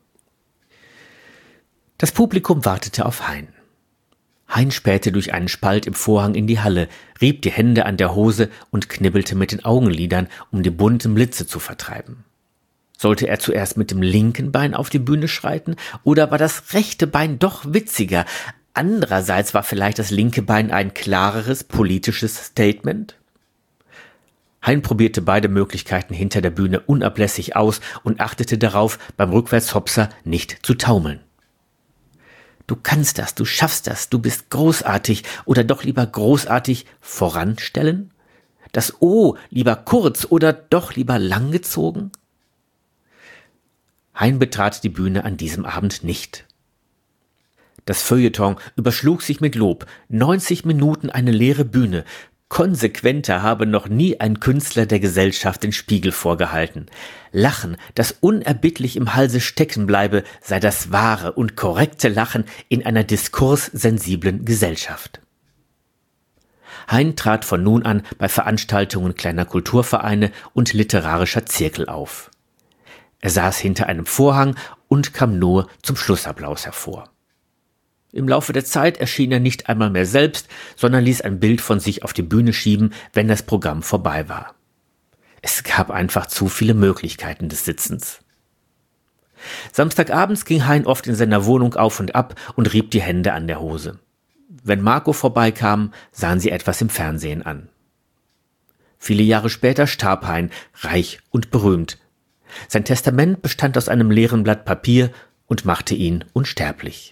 Das Publikum wartete auf Hein. Hein spähte durch einen Spalt im Vorhang in die Halle, rieb die Hände an der Hose und knibbelte mit den Augenlidern, um die bunten Blitze zu vertreiben. Sollte er zuerst mit dem linken Bein auf die Bühne schreiten oder war das rechte Bein doch witziger? Andererseits war vielleicht das linke Bein ein klareres politisches Statement? Hein probierte beide Möglichkeiten hinter der Bühne unablässig aus und achtete darauf, beim Rückwärtshopser nicht zu taumeln. Du kannst das, du schaffst das, du bist großartig oder doch lieber großartig voranstellen? Das O lieber kurz oder doch lieber langgezogen? Hein betrat die Bühne an diesem Abend nicht. Das Feuilleton überschlug sich mit Lob. 90 Minuten eine leere Bühne. Konsequenter habe noch nie ein Künstler der Gesellschaft den Spiegel vorgehalten. Lachen, das unerbittlich im Halse stecken bleibe, sei das wahre und korrekte Lachen in einer diskurssensiblen Gesellschaft. Hein trat von nun an bei Veranstaltungen kleiner Kulturvereine und literarischer Zirkel auf. Er saß hinter einem Vorhang und kam nur zum Schlussapplaus hervor. Im Laufe der Zeit erschien er nicht einmal mehr selbst, sondern ließ ein Bild von sich auf die Bühne schieben, wenn das Programm vorbei war. Es gab einfach zu viele Möglichkeiten des Sitzens. Samstagabends ging Hein oft in seiner Wohnung auf und ab und rieb die Hände an der Hose. Wenn Marco vorbeikam, sahen sie etwas im Fernsehen an. Viele Jahre später starb Hein, reich und berühmt. Sein Testament bestand aus einem leeren Blatt Papier und machte ihn unsterblich.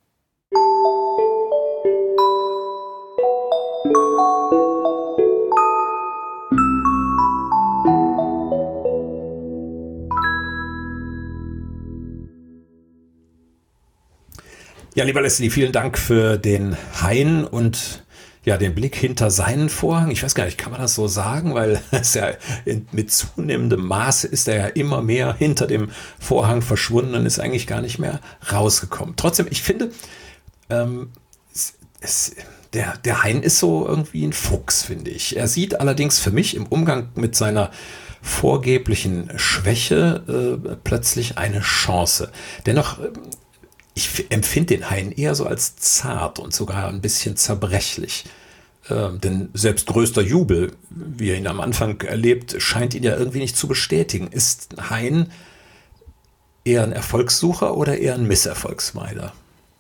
Ja, lieber Leslie, vielen Dank für den Hein und ja, den Blick hinter seinen Vorhang. Ich weiß gar nicht, kann man das so sagen? Weil es ja mit zunehmendem Maße ist er ja immer mehr hinter dem Vorhang verschwunden und ist eigentlich gar nicht mehr rausgekommen. Trotzdem, ich finde, der Hein ist so irgendwie ein Fuchs, finde ich. Er sieht allerdings für mich im Umgang mit seiner vorgeblichen Schwäche plötzlich eine Chance. Dennoch, ich empfinde den Hein eher so als zart und sogar ein bisschen zerbrechlich. Denn selbst größter Jubel, wie er ihn am Anfang erlebt, scheint ihn ja irgendwie nicht zu bestätigen. Ist Hein eher ein Erfolgssucher oder eher ein Misserfolgsmeider?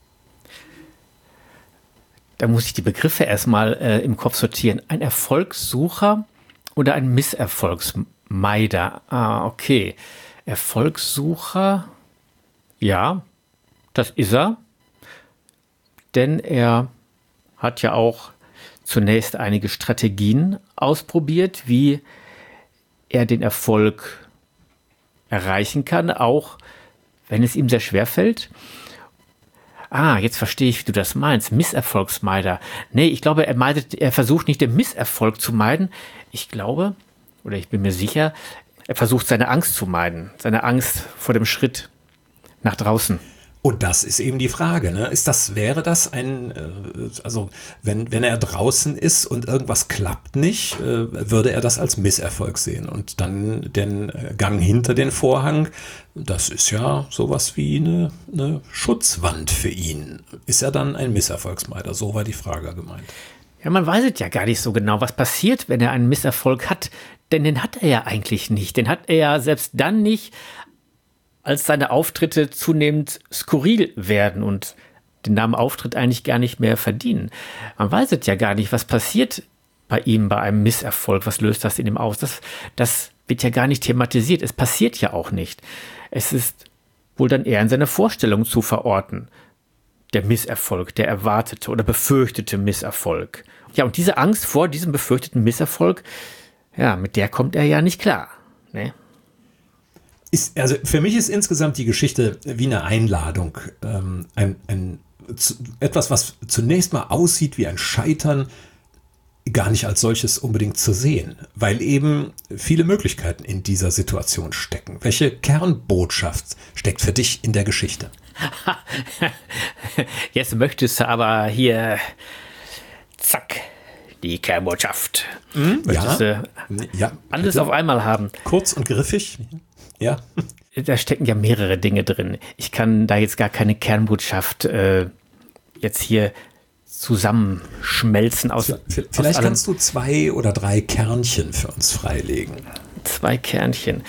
Da muss ich die Begriffe erstmal im Kopf sortieren. Ein Erfolgssucher oder ein Misserfolgsmeider? Ah, okay. Erfolgssucher, ja, das ist er. Denn er hat ja auch zunächst einige Strategien ausprobiert, wie er den Erfolg erreichen kann, auch wenn es ihm sehr schwer fällt. Ah, jetzt verstehe ich, wie du das meinst. Misserfolgsmeider. Nee, ich glaube, er versucht nicht den Misserfolg zu meiden. Ich glaube, oder ich bin mir sicher, er versucht seine Angst zu meiden. Seine Angst vor dem Schritt nach draußen. Und das ist eben die Frage, ne? Wäre das also wenn er draußen ist und irgendwas klappt nicht, würde er das als Misserfolg sehen. Und dann den Gang hinter den Vorhang, das ist ja sowas wie eine Schutzwand für ihn. Ist er dann ein Misserfolgsmeider? So war die Frage gemeint. Ja, man weiß es ja gar nicht so genau, was passiert, wenn er einen Misserfolg hat. Denn den hat er ja eigentlich nicht. Den hat er ja selbst dann nicht, als seine Auftritte zunehmend skurril werden und den Namen Auftritt eigentlich gar nicht mehr verdienen. Man weiß es ja gar nicht, was passiert bei ihm bei einem Misserfolg. Was löst das in ihm aus? Das wird ja gar nicht thematisiert. Es passiert ja auch nicht. Es ist wohl dann eher in seiner Vorstellung zu verorten. Der Misserfolg, der erwartete oder befürchtete Misserfolg. Ja, und diese Angst vor diesem befürchteten Misserfolg, ja, mit der kommt er ja nicht klar. Ne? Also für mich ist insgesamt die Geschichte wie eine Einladung. Etwas, was zunächst mal aussieht wie ein Scheitern, gar nicht als solches unbedingt zu sehen, weil eben viele Möglichkeiten in dieser Situation stecken. Welche Kernbotschaft steckt für dich in der Geschichte? Jetzt möchtest du aber hier, zack, die Kernbotschaft. Möchtest du alles auf einmal haben. Kurz und griffig, ja. Da stecken ja mehrere Dinge drin. Ich kann da jetzt gar keine Kernbotschaft jetzt hier zusammenschmelzen aus. Vielleicht kannst du 2 oder 3 Kernchen für uns freilegen. 2 Kernchen.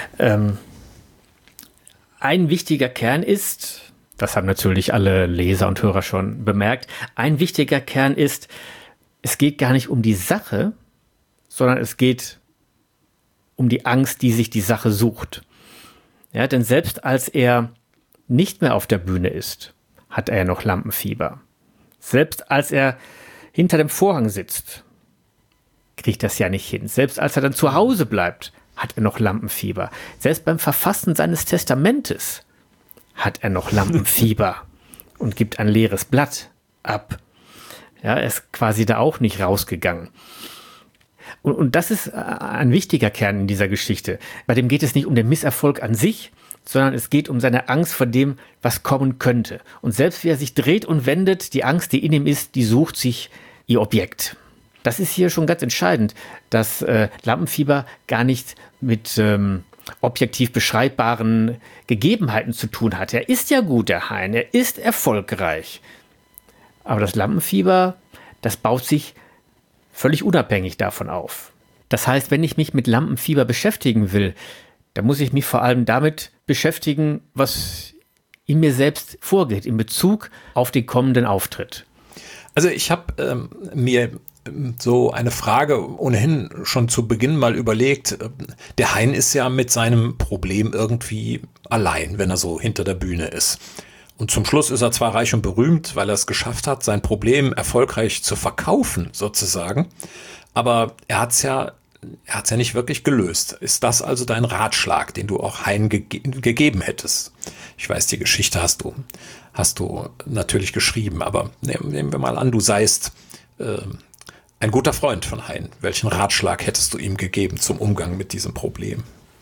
Ein wichtiger Kern ist, das haben natürlich alle Leser und Hörer schon bemerkt, ein wichtiger Kern ist, es geht gar nicht um die Sache, sondern es geht um die Angst, die sich die Sache sucht. Ja, denn selbst als er nicht mehr auf der Bühne ist, hat er noch Lampenfieber. Selbst als er hinter dem Vorhang sitzt, kriegt das ja nicht hin. Selbst als er dann zu Hause bleibt, hat er noch Lampenfieber. Selbst beim Verfassen seines Testamentes hat er noch Lampenfieber und gibt ein leeres Blatt ab. Ja, er ist quasi da auch nicht rausgegangen. Und das ist ein wichtiger Kern in dieser Geschichte. Bei dem geht es nicht um den Misserfolg an sich, sondern es geht um seine Angst vor dem, was kommen könnte. Und selbst wie er sich dreht und wendet, die Angst, die in ihm ist, die sucht sich ihr Objekt. Das ist hier schon ganz entscheidend, dass Lampenfieber gar nicht mit objektiv beschreibbaren Gegebenheiten zu tun hat. Er ist ja gut, der Hein, er ist erfolgreich. Aber das Lampenfieber, das baut sich völlig unabhängig davon auf. Das heißt, wenn ich mich mit Lampenfieber beschäftigen will, dann muss ich mich vor allem damit beschäftigen, was in mir selbst vorgeht, in Bezug auf den kommenden Auftritt. Also ich habe mir so eine Frage ohnehin schon zu Beginn mal überlegt. Der Hein ist ja mit seinem Problem irgendwie allein, wenn er so hinter der Bühne ist. Und zum Schluss ist er zwar reich und berühmt, weil er es geschafft hat, sein Problem erfolgreich zu verkaufen, sozusagen. Aber er hat es ja nicht wirklich gelöst. Ist das also dein Ratschlag, den du auch Hein gegeben hättest? Ich weiß, die Geschichte hast du natürlich geschrieben, aber nehmen wir mal an, du seist ein guter Freund von Hein. Welchen Ratschlag hättest du ihm gegeben zum Umgang mit diesem Problem?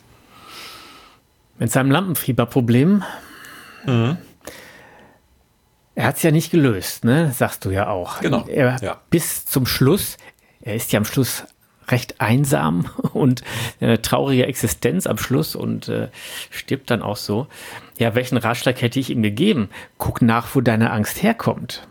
Mit seinem Lampenfieberproblem? Er hat es ja nicht gelöst, ne? Sagst du ja auch. Genau. Bis zum Schluss, er ist ja am Schluss recht einsam und eine traurige Existenz am Schluss und stirbt dann auch so. Ja, welchen Ratschlag hätte ich ihm gegeben? Guck nach, wo deine Angst herkommt.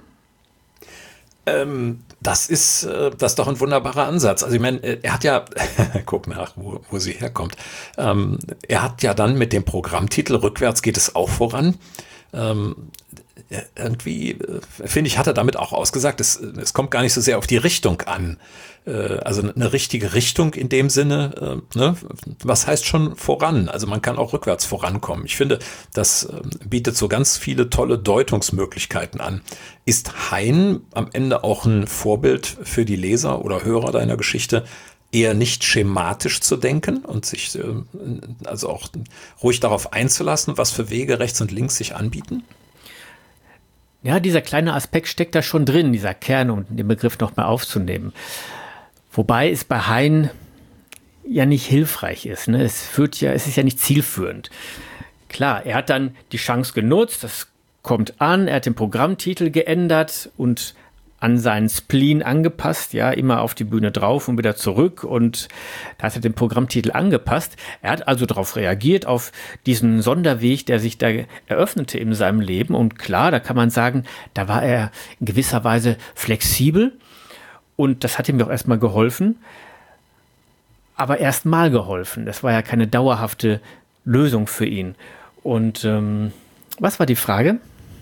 Das ist doch ein wunderbarer Ansatz. Also ich meine, er hat ja, guck nach, wo sie herkommt. Er hat ja dann mit dem Programmtitel Rückwärts geht es auch voran. Irgendwie, finde ich, hat er damit auch ausgesagt, es kommt gar nicht so sehr auf die Richtung an. Also eine richtige Richtung in dem Sinne, ne? Was heißt schon voran? Also man kann auch rückwärts vorankommen. Ich finde, das bietet so ganz viele tolle Deutungsmöglichkeiten an. Ist Hein am Ende auch ein Vorbild für die Leser oder Hörer deiner Geschichte, eher nicht schematisch zu denken und sich also auch ruhig darauf einzulassen, was für Wege rechts und links sich anbieten? Ja, dieser kleine Aspekt steckt da schon drin, dieser Kern, um den Begriff noch mal aufzunehmen. Wobei es bei Hein ja nicht hilfreich ist. Ne? Es ist ja nicht zielführend. Klar, er hat dann die Chance genutzt, das kommt an, er hat den Programmtitel geändert und an seinen Spleen angepasst, ja, immer auf die Bühne drauf und wieder zurück und da hat er den Programmtitel angepasst. Er hat also darauf reagiert, auf diesen Sonderweg, der sich da eröffnete in seinem Leben und klar, da kann man sagen, da war er in gewisser Weise flexibel Und das hat ihm doch erstmal geholfen, aber erst mal geholfen. Das war ja keine dauerhafte Lösung für ihn. Und was war die Frage?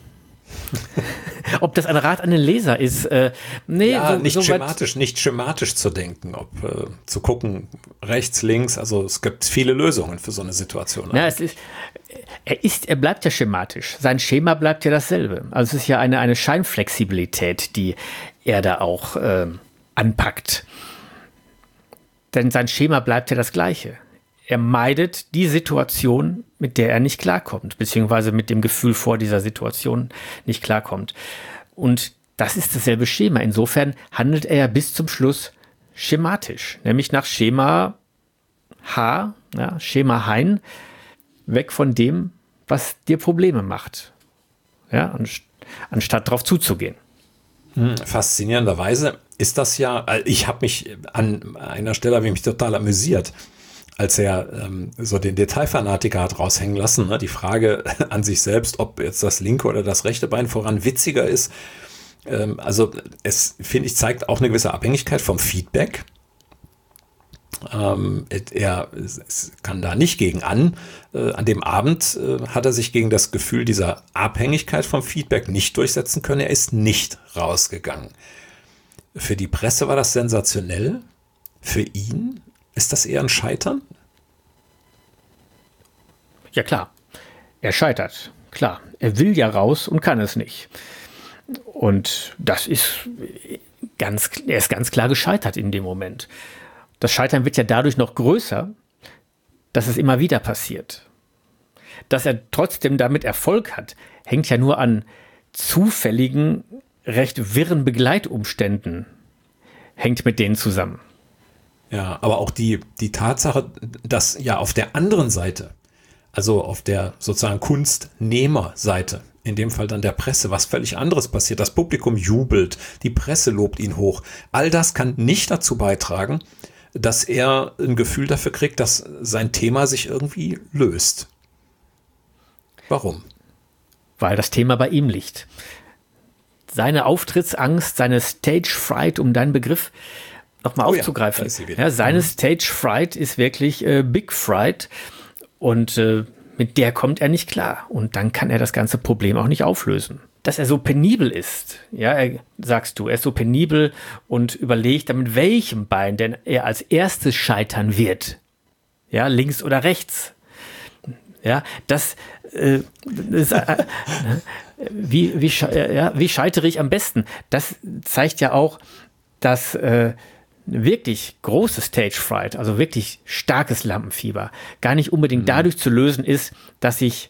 Ob das ein Rat an den Leser ist? Nee, ja, nicht schematisch zu denken, zu gucken, rechts, links. Also es gibt viele Lösungen für so eine Situation. Ja, er bleibt ja schematisch. Sein Schema bleibt ja dasselbe. Also es ist ja eine Scheinflexibilität, die er da auch anpackt. Denn sein Schema bleibt ja das gleiche. Er meidet die Situation, mit der er nicht klarkommt, beziehungsweise mit dem Gefühl vor dieser Situation nicht klarkommt. Und das ist dasselbe Schema. Insofern handelt er ja bis zum Schluss schematisch, nämlich nach Schema H, ja, Schema Hein, weg von dem, was dir Probleme macht, ja, anstatt darauf zuzugehen. Faszinierenderweise ist das ja, ich habe mich an einer Stelle total amüsiert, als er so den Detailfanatiker hat raushängen lassen, ne? Die Frage an sich selbst, ob jetzt das linke oder das rechte Bein voran witziger ist. Also es, finde ich, zeigt auch eine gewisse Abhängigkeit vom Feedback. Er kann da nicht gegen an. An dem Abend hat er sich gegen das Gefühl dieser Abhängigkeit vom Feedback nicht durchsetzen können. Er ist nicht rausgegangen. Für die Presse war das sensationell. Für ihn ist das eher ein Scheitern? Ja klar, er scheitert, klar. Er will ja raus und kann es nicht. Und das ist er ist ganz klar gescheitert in dem Moment. Das Scheitern wird ja dadurch noch größer, dass es immer wieder passiert. Dass er trotzdem damit Erfolg hat, hängt ja nur an zufälligen, recht wirren Begleitumständen, hängt mit denen zusammen. Ja, aber auch die Tatsache, dass ja auf der anderen Seite, also auf der sozusagen Kunstnehmerseite, in dem Fall dann der Presse, was völlig anderes passiert. Das Publikum jubelt, die Presse lobt ihn hoch. All das kann nicht dazu beitragen, dass er ein Gefühl dafür kriegt, dass sein Thema sich irgendwie löst. Warum? Weil das Thema bei ihm liegt. Seine Auftrittsangst, seine Stage Fright, um deinen Begriff nochmal aufzugreifen. Ja, seine Stage Fright ist wirklich Big Fright und mit der kommt er nicht klar. Und dann kann er das ganze Problem auch nicht auflösen. Dass er so penibel ist, ja, sagst du, er ist so penibel und überlegt, mit welchem Bein denn er als erstes scheitern wird. Ja, links oder rechts. Ja, das ist, wie scheitere ich am besten? Das zeigt ja auch, dass wirklich großes Stage Fright, also wirklich starkes Lampenfieber, gar nicht unbedingt dadurch zu lösen ist, dass ich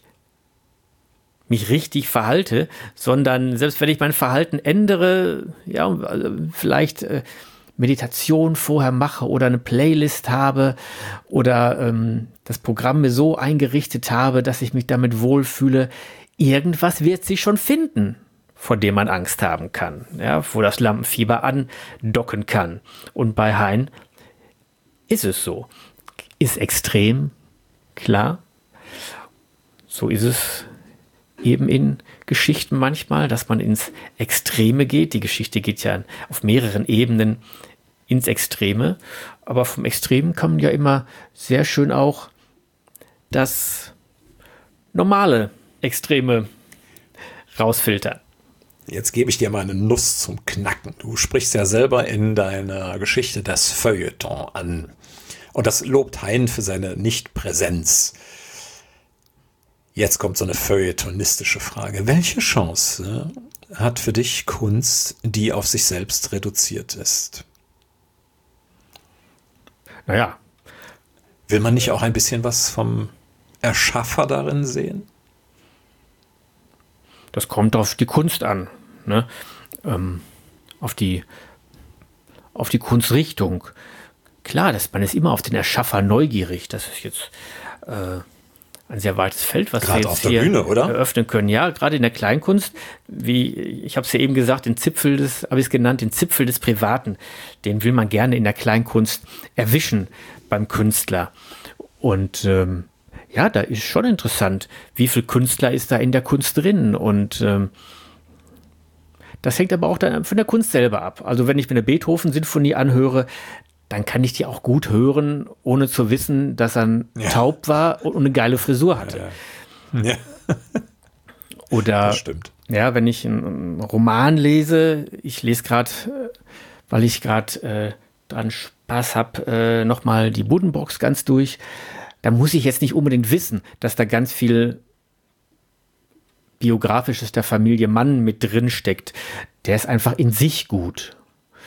mich richtig verhalte, sondern selbst wenn ich mein Verhalten ändere, ja, vielleicht Meditation vorher mache oder eine Playlist habe oder das Programm mir so eingerichtet habe, dass ich mich damit wohlfühle, irgendwas wird sich schon finden, vor dem man Angst haben kann, ja, wo das Lampenfieber andocken kann. Und bei Hein ist es so. Ist extrem, klar. So ist es eben in Geschichten manchmal, dass man ins Extreme geht. Die Geschichte geht ja auf mehreren Ebenen ins Extreme. Aber vom Extremen kann man ja immer sehr schön auch das normale Extreme rausfiltern. Jetzt gebe ich dir mal eine Nuss zum Knacken. Du sprichst ja selber in deiner Geschichte das Feuilleton an. Und das lobt Hein für seine Nichtpräsenz. Jetzt kommt so eine feuilletonistische Frage. Welche Chance hat für dich Kunst, die auf sich selbst reduziert ist? Naja. Will man nicht auch ein bisschen was vom Erschaffer darin sehen? Das kommt auf die Kunst an, ne? Auf die Kunstrichtung. Klar, man ist immer auf den Erschaffer neugierig. Das ist jetzt ein sehr weites Feld, was gerade wir jetzt auf der hier Bühne, oder? Eröffnen können. Ja, gerade in der Kleinkunst, wie ich habe es ja eben gesagt, den Zipfel des Privaten, den will man gerne in der Kleinkunst erwischen beim Künstler. Und ja, da ist schon interessant, wie viel Künstler ist da in der Kunst drin und Das hängt aber auch dann von der Kunst selber ab. Also wenn ich mir eine Beethoven-Sinfonie anhöre, dann kann ich die auch gut hören, ohne zu wissen, dass er taub war und eine geile Frisur hatte. Ja. Oder Das stimmt. ja, wenn ich einen Roman lese, ich lese gerade, weil ich gerade dran Spaß habe, nochmal die Buddenbrooks ganz durch, dann muss ich jetzt nicht unbedingt wissen, dass da ganz viel Biografisches der Familie Mann mit drin steckt. Der ist einfach in sich gut.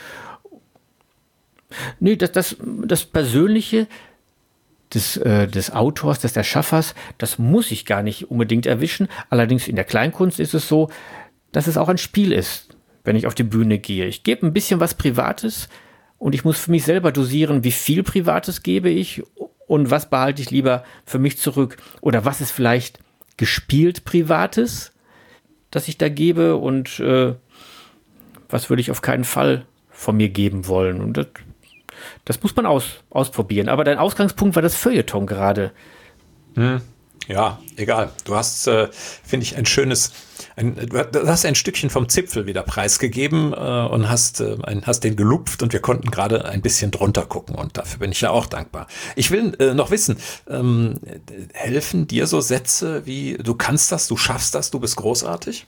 Nee, das Persönliche des Autors, des Erschaffers, das muss ich gar nicht unbedingt erwischen. Allerdings in der Kleinkunst ist es so, dass es auch ein Spiel ist, wenn ich auf die Bühne gehe. Ich gebe ein bisschen was Privates und ich muss für mich selber dosieren, wie viel Privates gebe ich und was behalte ich lieber für mich zurück. Oder was ist vielleicht gespielt Privates, das ich da gebe und was würde ich auf keinen Fall von mir geben wollen. Und das muss man ausprobieren. Aber dein Ausgangspunkt war das Feuilleton gerade. Ja, egal. Du hast, finde ich, du hast ein Stückchen vom Zipfel wieder preisgegeben und hast den gelupft und wir konnten gerade ein bisschen drunter gucken und dafür bin ich ja auch dankbar. Ich will noch wissen, helfen dir so Sätze wie, du kannst das, du schaffst das, du bist großartig?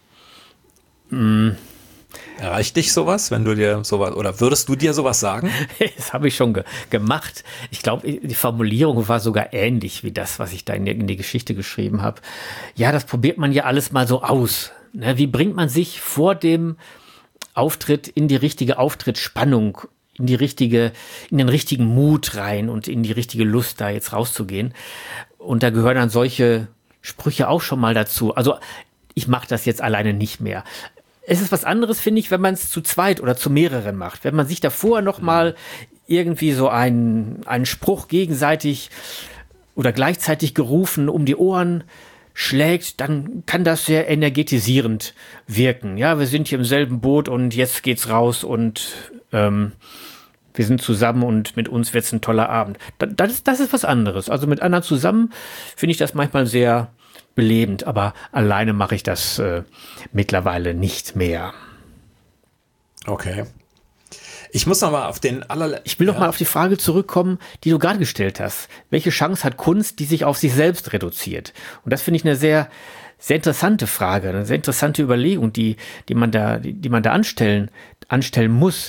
Erreicht dich sowas, wenn du dir sowas, oder würdest du dir sowas sagen? Das habe ich schon gemacht. Ich glaube, die Formulierung war sogar ähnlich wie das, was ich da in die Geschichte geschrieben habe. Ja, das probiert man ja alles mal so aus. Ne? Wie bringt man sich vor dem Auftritt in die richtige Auftrittsspannung, in den richtigen Mut rein und in die richtige Lust, da jetzt rauszugehen? Und da gehören dann solche Sprüche auch schon mal dazu. Also ich mache das jetzt alleine nicht mehr. Es ist was anderes, finde ich, wenn man es zu zweit oder zu mehreren macht. Wenn man sich davor noch mal irgendwie so einen Spruch gegenseitig oder gleichzeitig gerufen um die Ohren schlägt, dann kann das sehr energetisierend wirken. Ja, wir sind hier im selben Boot und jetzt geht's raus und wir sind zusammen und mit uns wird's ein toller Abend. Das ist was anderes. Also mit anderen zusammen finde ich das manchmal sehr belebend, aber alleine mache ich das mittlerweile nicht mehr. Okay. Ich muss noch mal auf den Ich will noch mal auf die Frage zurückkommen, die du gerade gestellt hast. Welche Chance hat Kunst, die sich auf sich selbst reduziert? Und das finde ich eine sehr, sehr interessante Frage, eine sehr interessante Überlegung, die man da anstellen muss.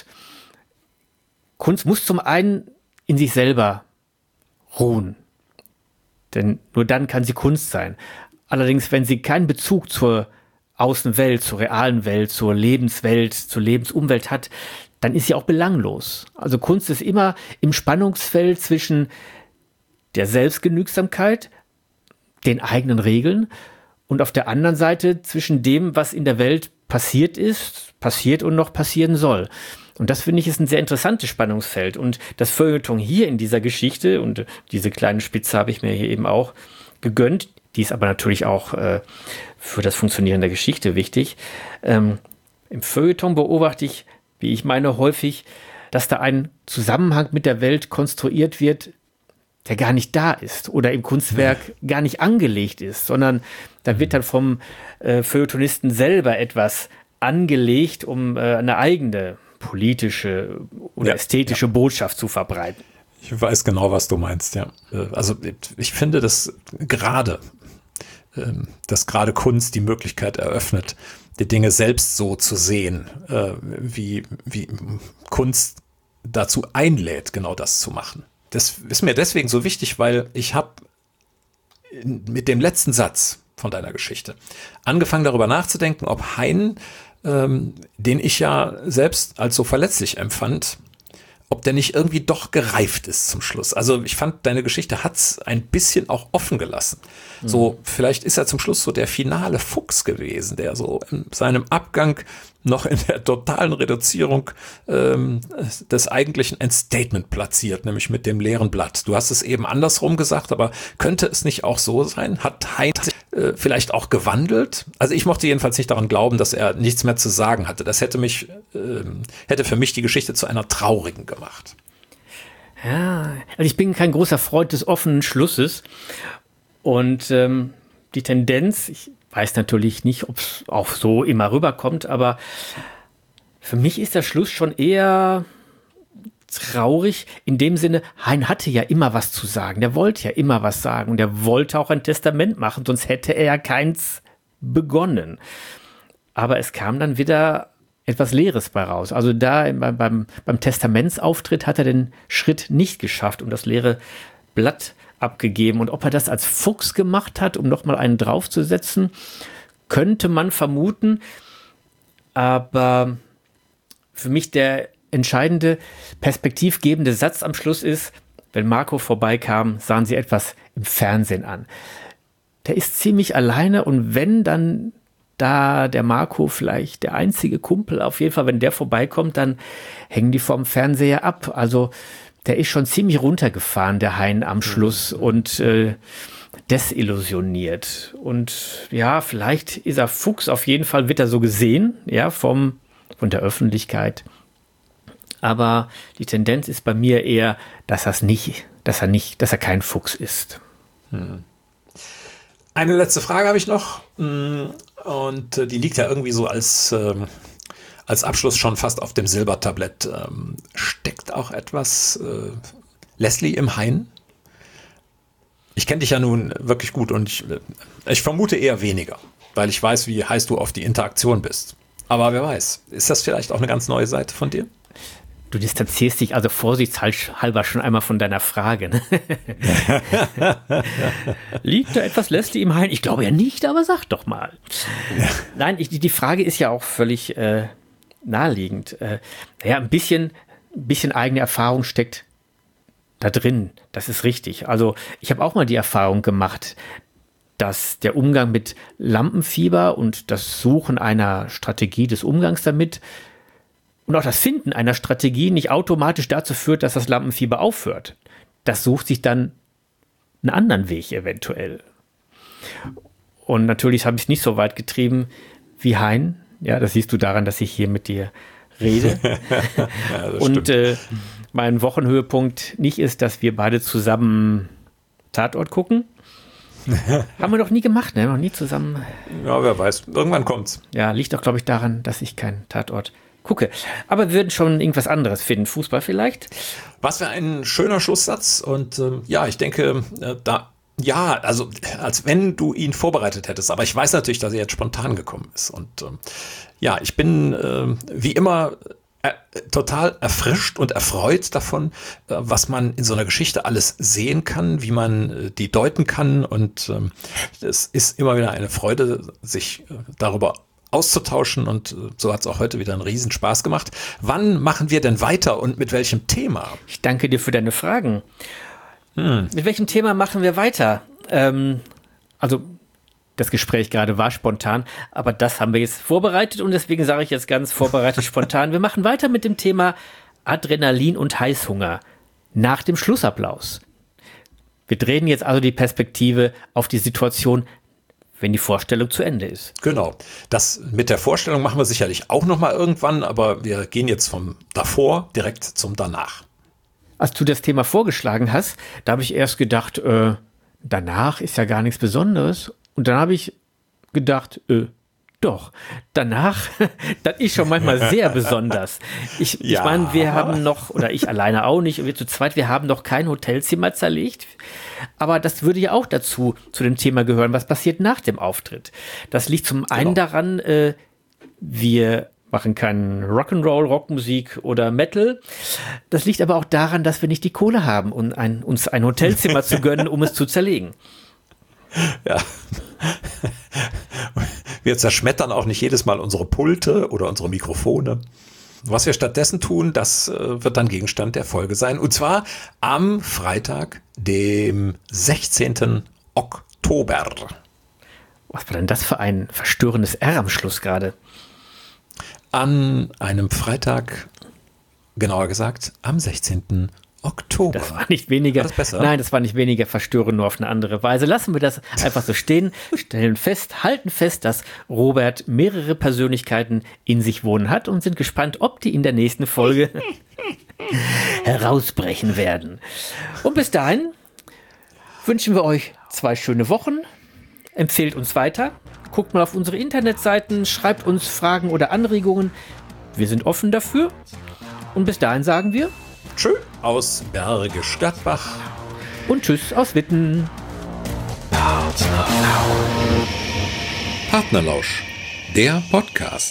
Kunst muss zum einen in sich selber ruhen, denn nur dann kann sie Kunst sein. Allerdings, wenn sie keinen Bezug zur Außenwelt, zur realen Welt, zur Lebenswelt, zur Lebensumwelt hat, dann ist sie auch belanglos. Also Kunst ist immer im Spannungsfeld zwischen der Selbstgenügsamkeit, den eigenen Regeln und auf der anderen Seite zwischen dem, was in der Welt passiert und noch passieren soll. Und das, finde ich, ist ein sehr interessantes Spannungsfeld. Und das Feuilleton hier in dieser Geschichte, und diese kleine Spitze habe ich mir hier eben auch gegönnt, die ist aber natürlich auch für das Funktionieren der Geschichte wichtig. Im Feuilleton beobachte ich, wie ich meine, häufig, dass da ein Zusammenhang mit der Welt konstruiert wird, der gar nicht da ist oder im Kunstwerk gar nicht angelegt ist, sondern da wird dann vom Feuilletonisten selber etwas angelegt, um eine eigene politische oder ästhetische Botschaft zu verbreiten. Ich weiß genau, was du meinst, ja. Also ich finde, dass gerade Kunst die Möglichkeit eröffnet, die Dinge selbst so zu sehen, wie Kunst dazu einlädt, genau das zu machen. Das ist mir deswegen so wichtig, weil ich habe mit dem letzten Satz von deiner Geschichte angefangen, darüber nachzudenken, ob Hein, den ich ja selbst als so verletzlich empfand, ob der nicht irgendwie doch gereift ist zum Schluss. Also ich fand, deine Geschichte hat's ein bisschen auch offen gelassen. So, vielleicht ist er zum Schluss so der finale Fuchs gewesen, der so in seinem Abgang noch in der totalen Reduzierung des Eigentlichen ein Statement platziert, nämlich mit dem leeren Blatt. Du hast es eben andersrum gesagt, aber könnte es nicht auch so sein? Hat Hein sich vielleicht auch gewandelt? Also ich mochte jedenfalls nicht daran glauben, dass er nichts mehr zu sagen hatte. Das hätte für mich die Geschichte zu einer traurigen gemacht. Ja, also ich bin kein großer Freund des offenen Schlusses und die Tendenz, ich weiß natürlich nicht, ob es auch so immer rüberkommt, aber für mich ist der Schluss schon eher traurig, in dem Sinne, Hein hatte ja immer was zu sagen, der wollte ja immer was sagen und der wollte auch ein Testament machen, sonst hätte er ja keins begonnen. Aber es kam dann wieder etwas Leeres bei raus. Also da beim Testamentsauftritt hat er den Schritt nicht geschafft und das leere Blatt abgegeben. Und ob er das als Fuchs gemacht hat, um nochmal einen draufzusetzen, könnte man vermuten. Aber für mich der entscheidende, perspektivgebende Satz am Schluss ist, wenn Marco vorbeikam, sahen sie etwas im Fernsehen an. Der ist ziemlich alleine und wenn dann da der Marco vielleicht der einzige Kumpel, auf jeden Fall, wenn der vorbeikommt, dann hängen die vom Fernseher ab. Also der ist schon ziemlich runtergefahren, der Hein am Schluss und desillusioniert. Und ja, vielleicht ist er Fuchs, auf jeden Fall wird er so gesehen, ja, von der Öffentlichkeit. Aber die Tendenz ist bei mir eher, dass er kein Fuchs ist. Eine letzte Frage habe ich noch. Und die liegt ja irgendwie so als Abschluss schon fast auf dem Silbertablett. Steckt auch etwas Leslie im Hein? Ich kenne dich ja nun wirklich gut und ich vermute eher weniger, weil ich weiß, wie heiß du auf die Interaktion bist. Aber wer weiß, ist das vielleicht auch eine ganz neue Seite von dir? Du distanzierst dich also vorsichtshalber schon einmal von deiner Frage. Ne? Liegt da etwas Leslie im Hein? Ich glaube ja nicht, aber sag doch mal. Ja. Nein, die Frage ist ja auch völlig naheliegend. Ein bisschen eigene Erfahrung steckt da drin. Das ist richtig. Also ich habe auch mal die Erfahrung gemacht, dass der Umgang mit Lampenfieber und das Suchen einer Strategie des Umgangs damit und auch das Finden einer Strategie nicht automatisch dazu führt, dass das Lampenfieber aufhört. Das sucht sich dann einen anderen Weg eventuell. Und natürlich habe ich es nicht so weit getrieben wie Hein. Ja, das siehst du daran, dass ich hier mit dir rede. Ja, und mein Wochenhöhepunkt nicht ist, dass wir beide zusammen Tatort gucken. Haben wir doch nie gemacht, ne? Noch nie zusammen. Ja, wer weiß. Irgendwann kommt's. Ja, liegt doch, glaube ich, daran, dass ich keinen Tatort gucke. Aber wir würden schon irgendwas anderes finden. Fußball vielleicht? Was für ein schöner Schlusssatz. Und ich denke, also als wenn du ihn vorbereitet hättest. Aber ich weiß natürlich, dass er jetzt spontan gekommen ist. Und ich bin wie immer total erfrischt und erfreut davon, was man in so einer Geschichte alles sehen kann, wie man die deuten kann. Und es ist immer wieder eine Freude, sich darüber auszutauschen. Und so hat es auch heute wieder einen Riesenspaß gemacht. Wann machen wir denn weiter und mit welchem Thema? Ich danke dir für deine Fragen. Mit welchem Thema machen wir weiter? Also das Gespräch gerade war spontan, aber das haben wir jetzt vorbereitet und deswegen sage ich jetzt ganz vorbereitet spontan. Wir machen weiter mit dem Thema Adrenalin und Heißhunger nach dem Schlussapplaus. Wir drehen jetzt also die Perspektive auf die Situation, wenn die Vorstellung zu Ende ist. Genau. Das mit der Vorstellung machen wir sicherlich auch noch mal irgendwann, aber wir gehen jetzt vom davor direkt zum danach. Als du das Thema vorgeschlagen hast, da habe ich erst gedacht, danach ist ja gar nichts Besonderes. Und dann habe ich gedacht, doch, danach, das ist schon manchmal sehr besonders. Ich meine, wir haben noch, oder ich alleine auch nicht, wir zu zweit, wir haben noch kein Hotelzimmer zerlegt. Aber das würde ja auch zu dem Thema gehören, was passiert nach dem Auftritt. Das liegt zum einen daran, wir machen keinen Rock'n'Roll, Rockmusik oder Metal. Das liegt aber auch daran, dass wir nicht die Kohle haben, um uns ein Hotelzimmer zu gönnen, um es zu zerlegen. Ja. Wir zerschmettern auch nicht jedes Mal unsere Pulte oder unsere Mikrofone. Was wir stattdessen tun, das wird dann Gegenstand der Folge sein. Und zwar am Freitag, dem 16. Oktober. Was war denn das für ein verstörendes R am Schluss gerade? An einem Freitag, genauer gesagt, am 16. Oktober. Das war nicht weniger. War das besser? Nein, das war nicht weniger verstörend, nur auf eine andere Weise. Lassen wir das einfach so stehen, halten fest, dass Robert mehrere Persönlichkeiten in sich wohnen hat und sind gespannt, ob die in der nächsten Folge herausbrechen werden. Und bis dahin wünschen wir euch 2 schöne Wochen. Empfehlt uns weiter, guckt mal auf unsere Internetseiten, schreibt uns Fragen oder Anregungen. Wir sind offen dafür. Und bis dahin sagen wir Tschö aus Bergisch Gladbach. Und tschüss aus Witten. Partnerlausch, der Podcast.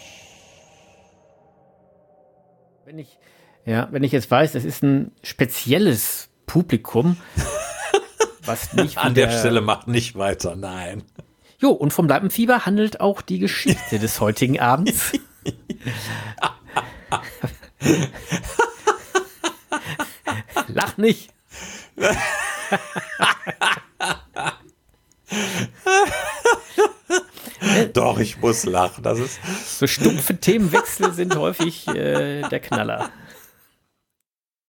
Wenn ich jetzt weiß, das ist ein spezielles Publikum, was nicht an der Stelle macht nicht weiter, nein. Jo, und vom Lampenfieber handelt auch die Geschichte des heutigen Abends. Lach nicht. Doch, ich muss lachen. Das ist so stumpfe Themenwechsel sind häufig der Knaller.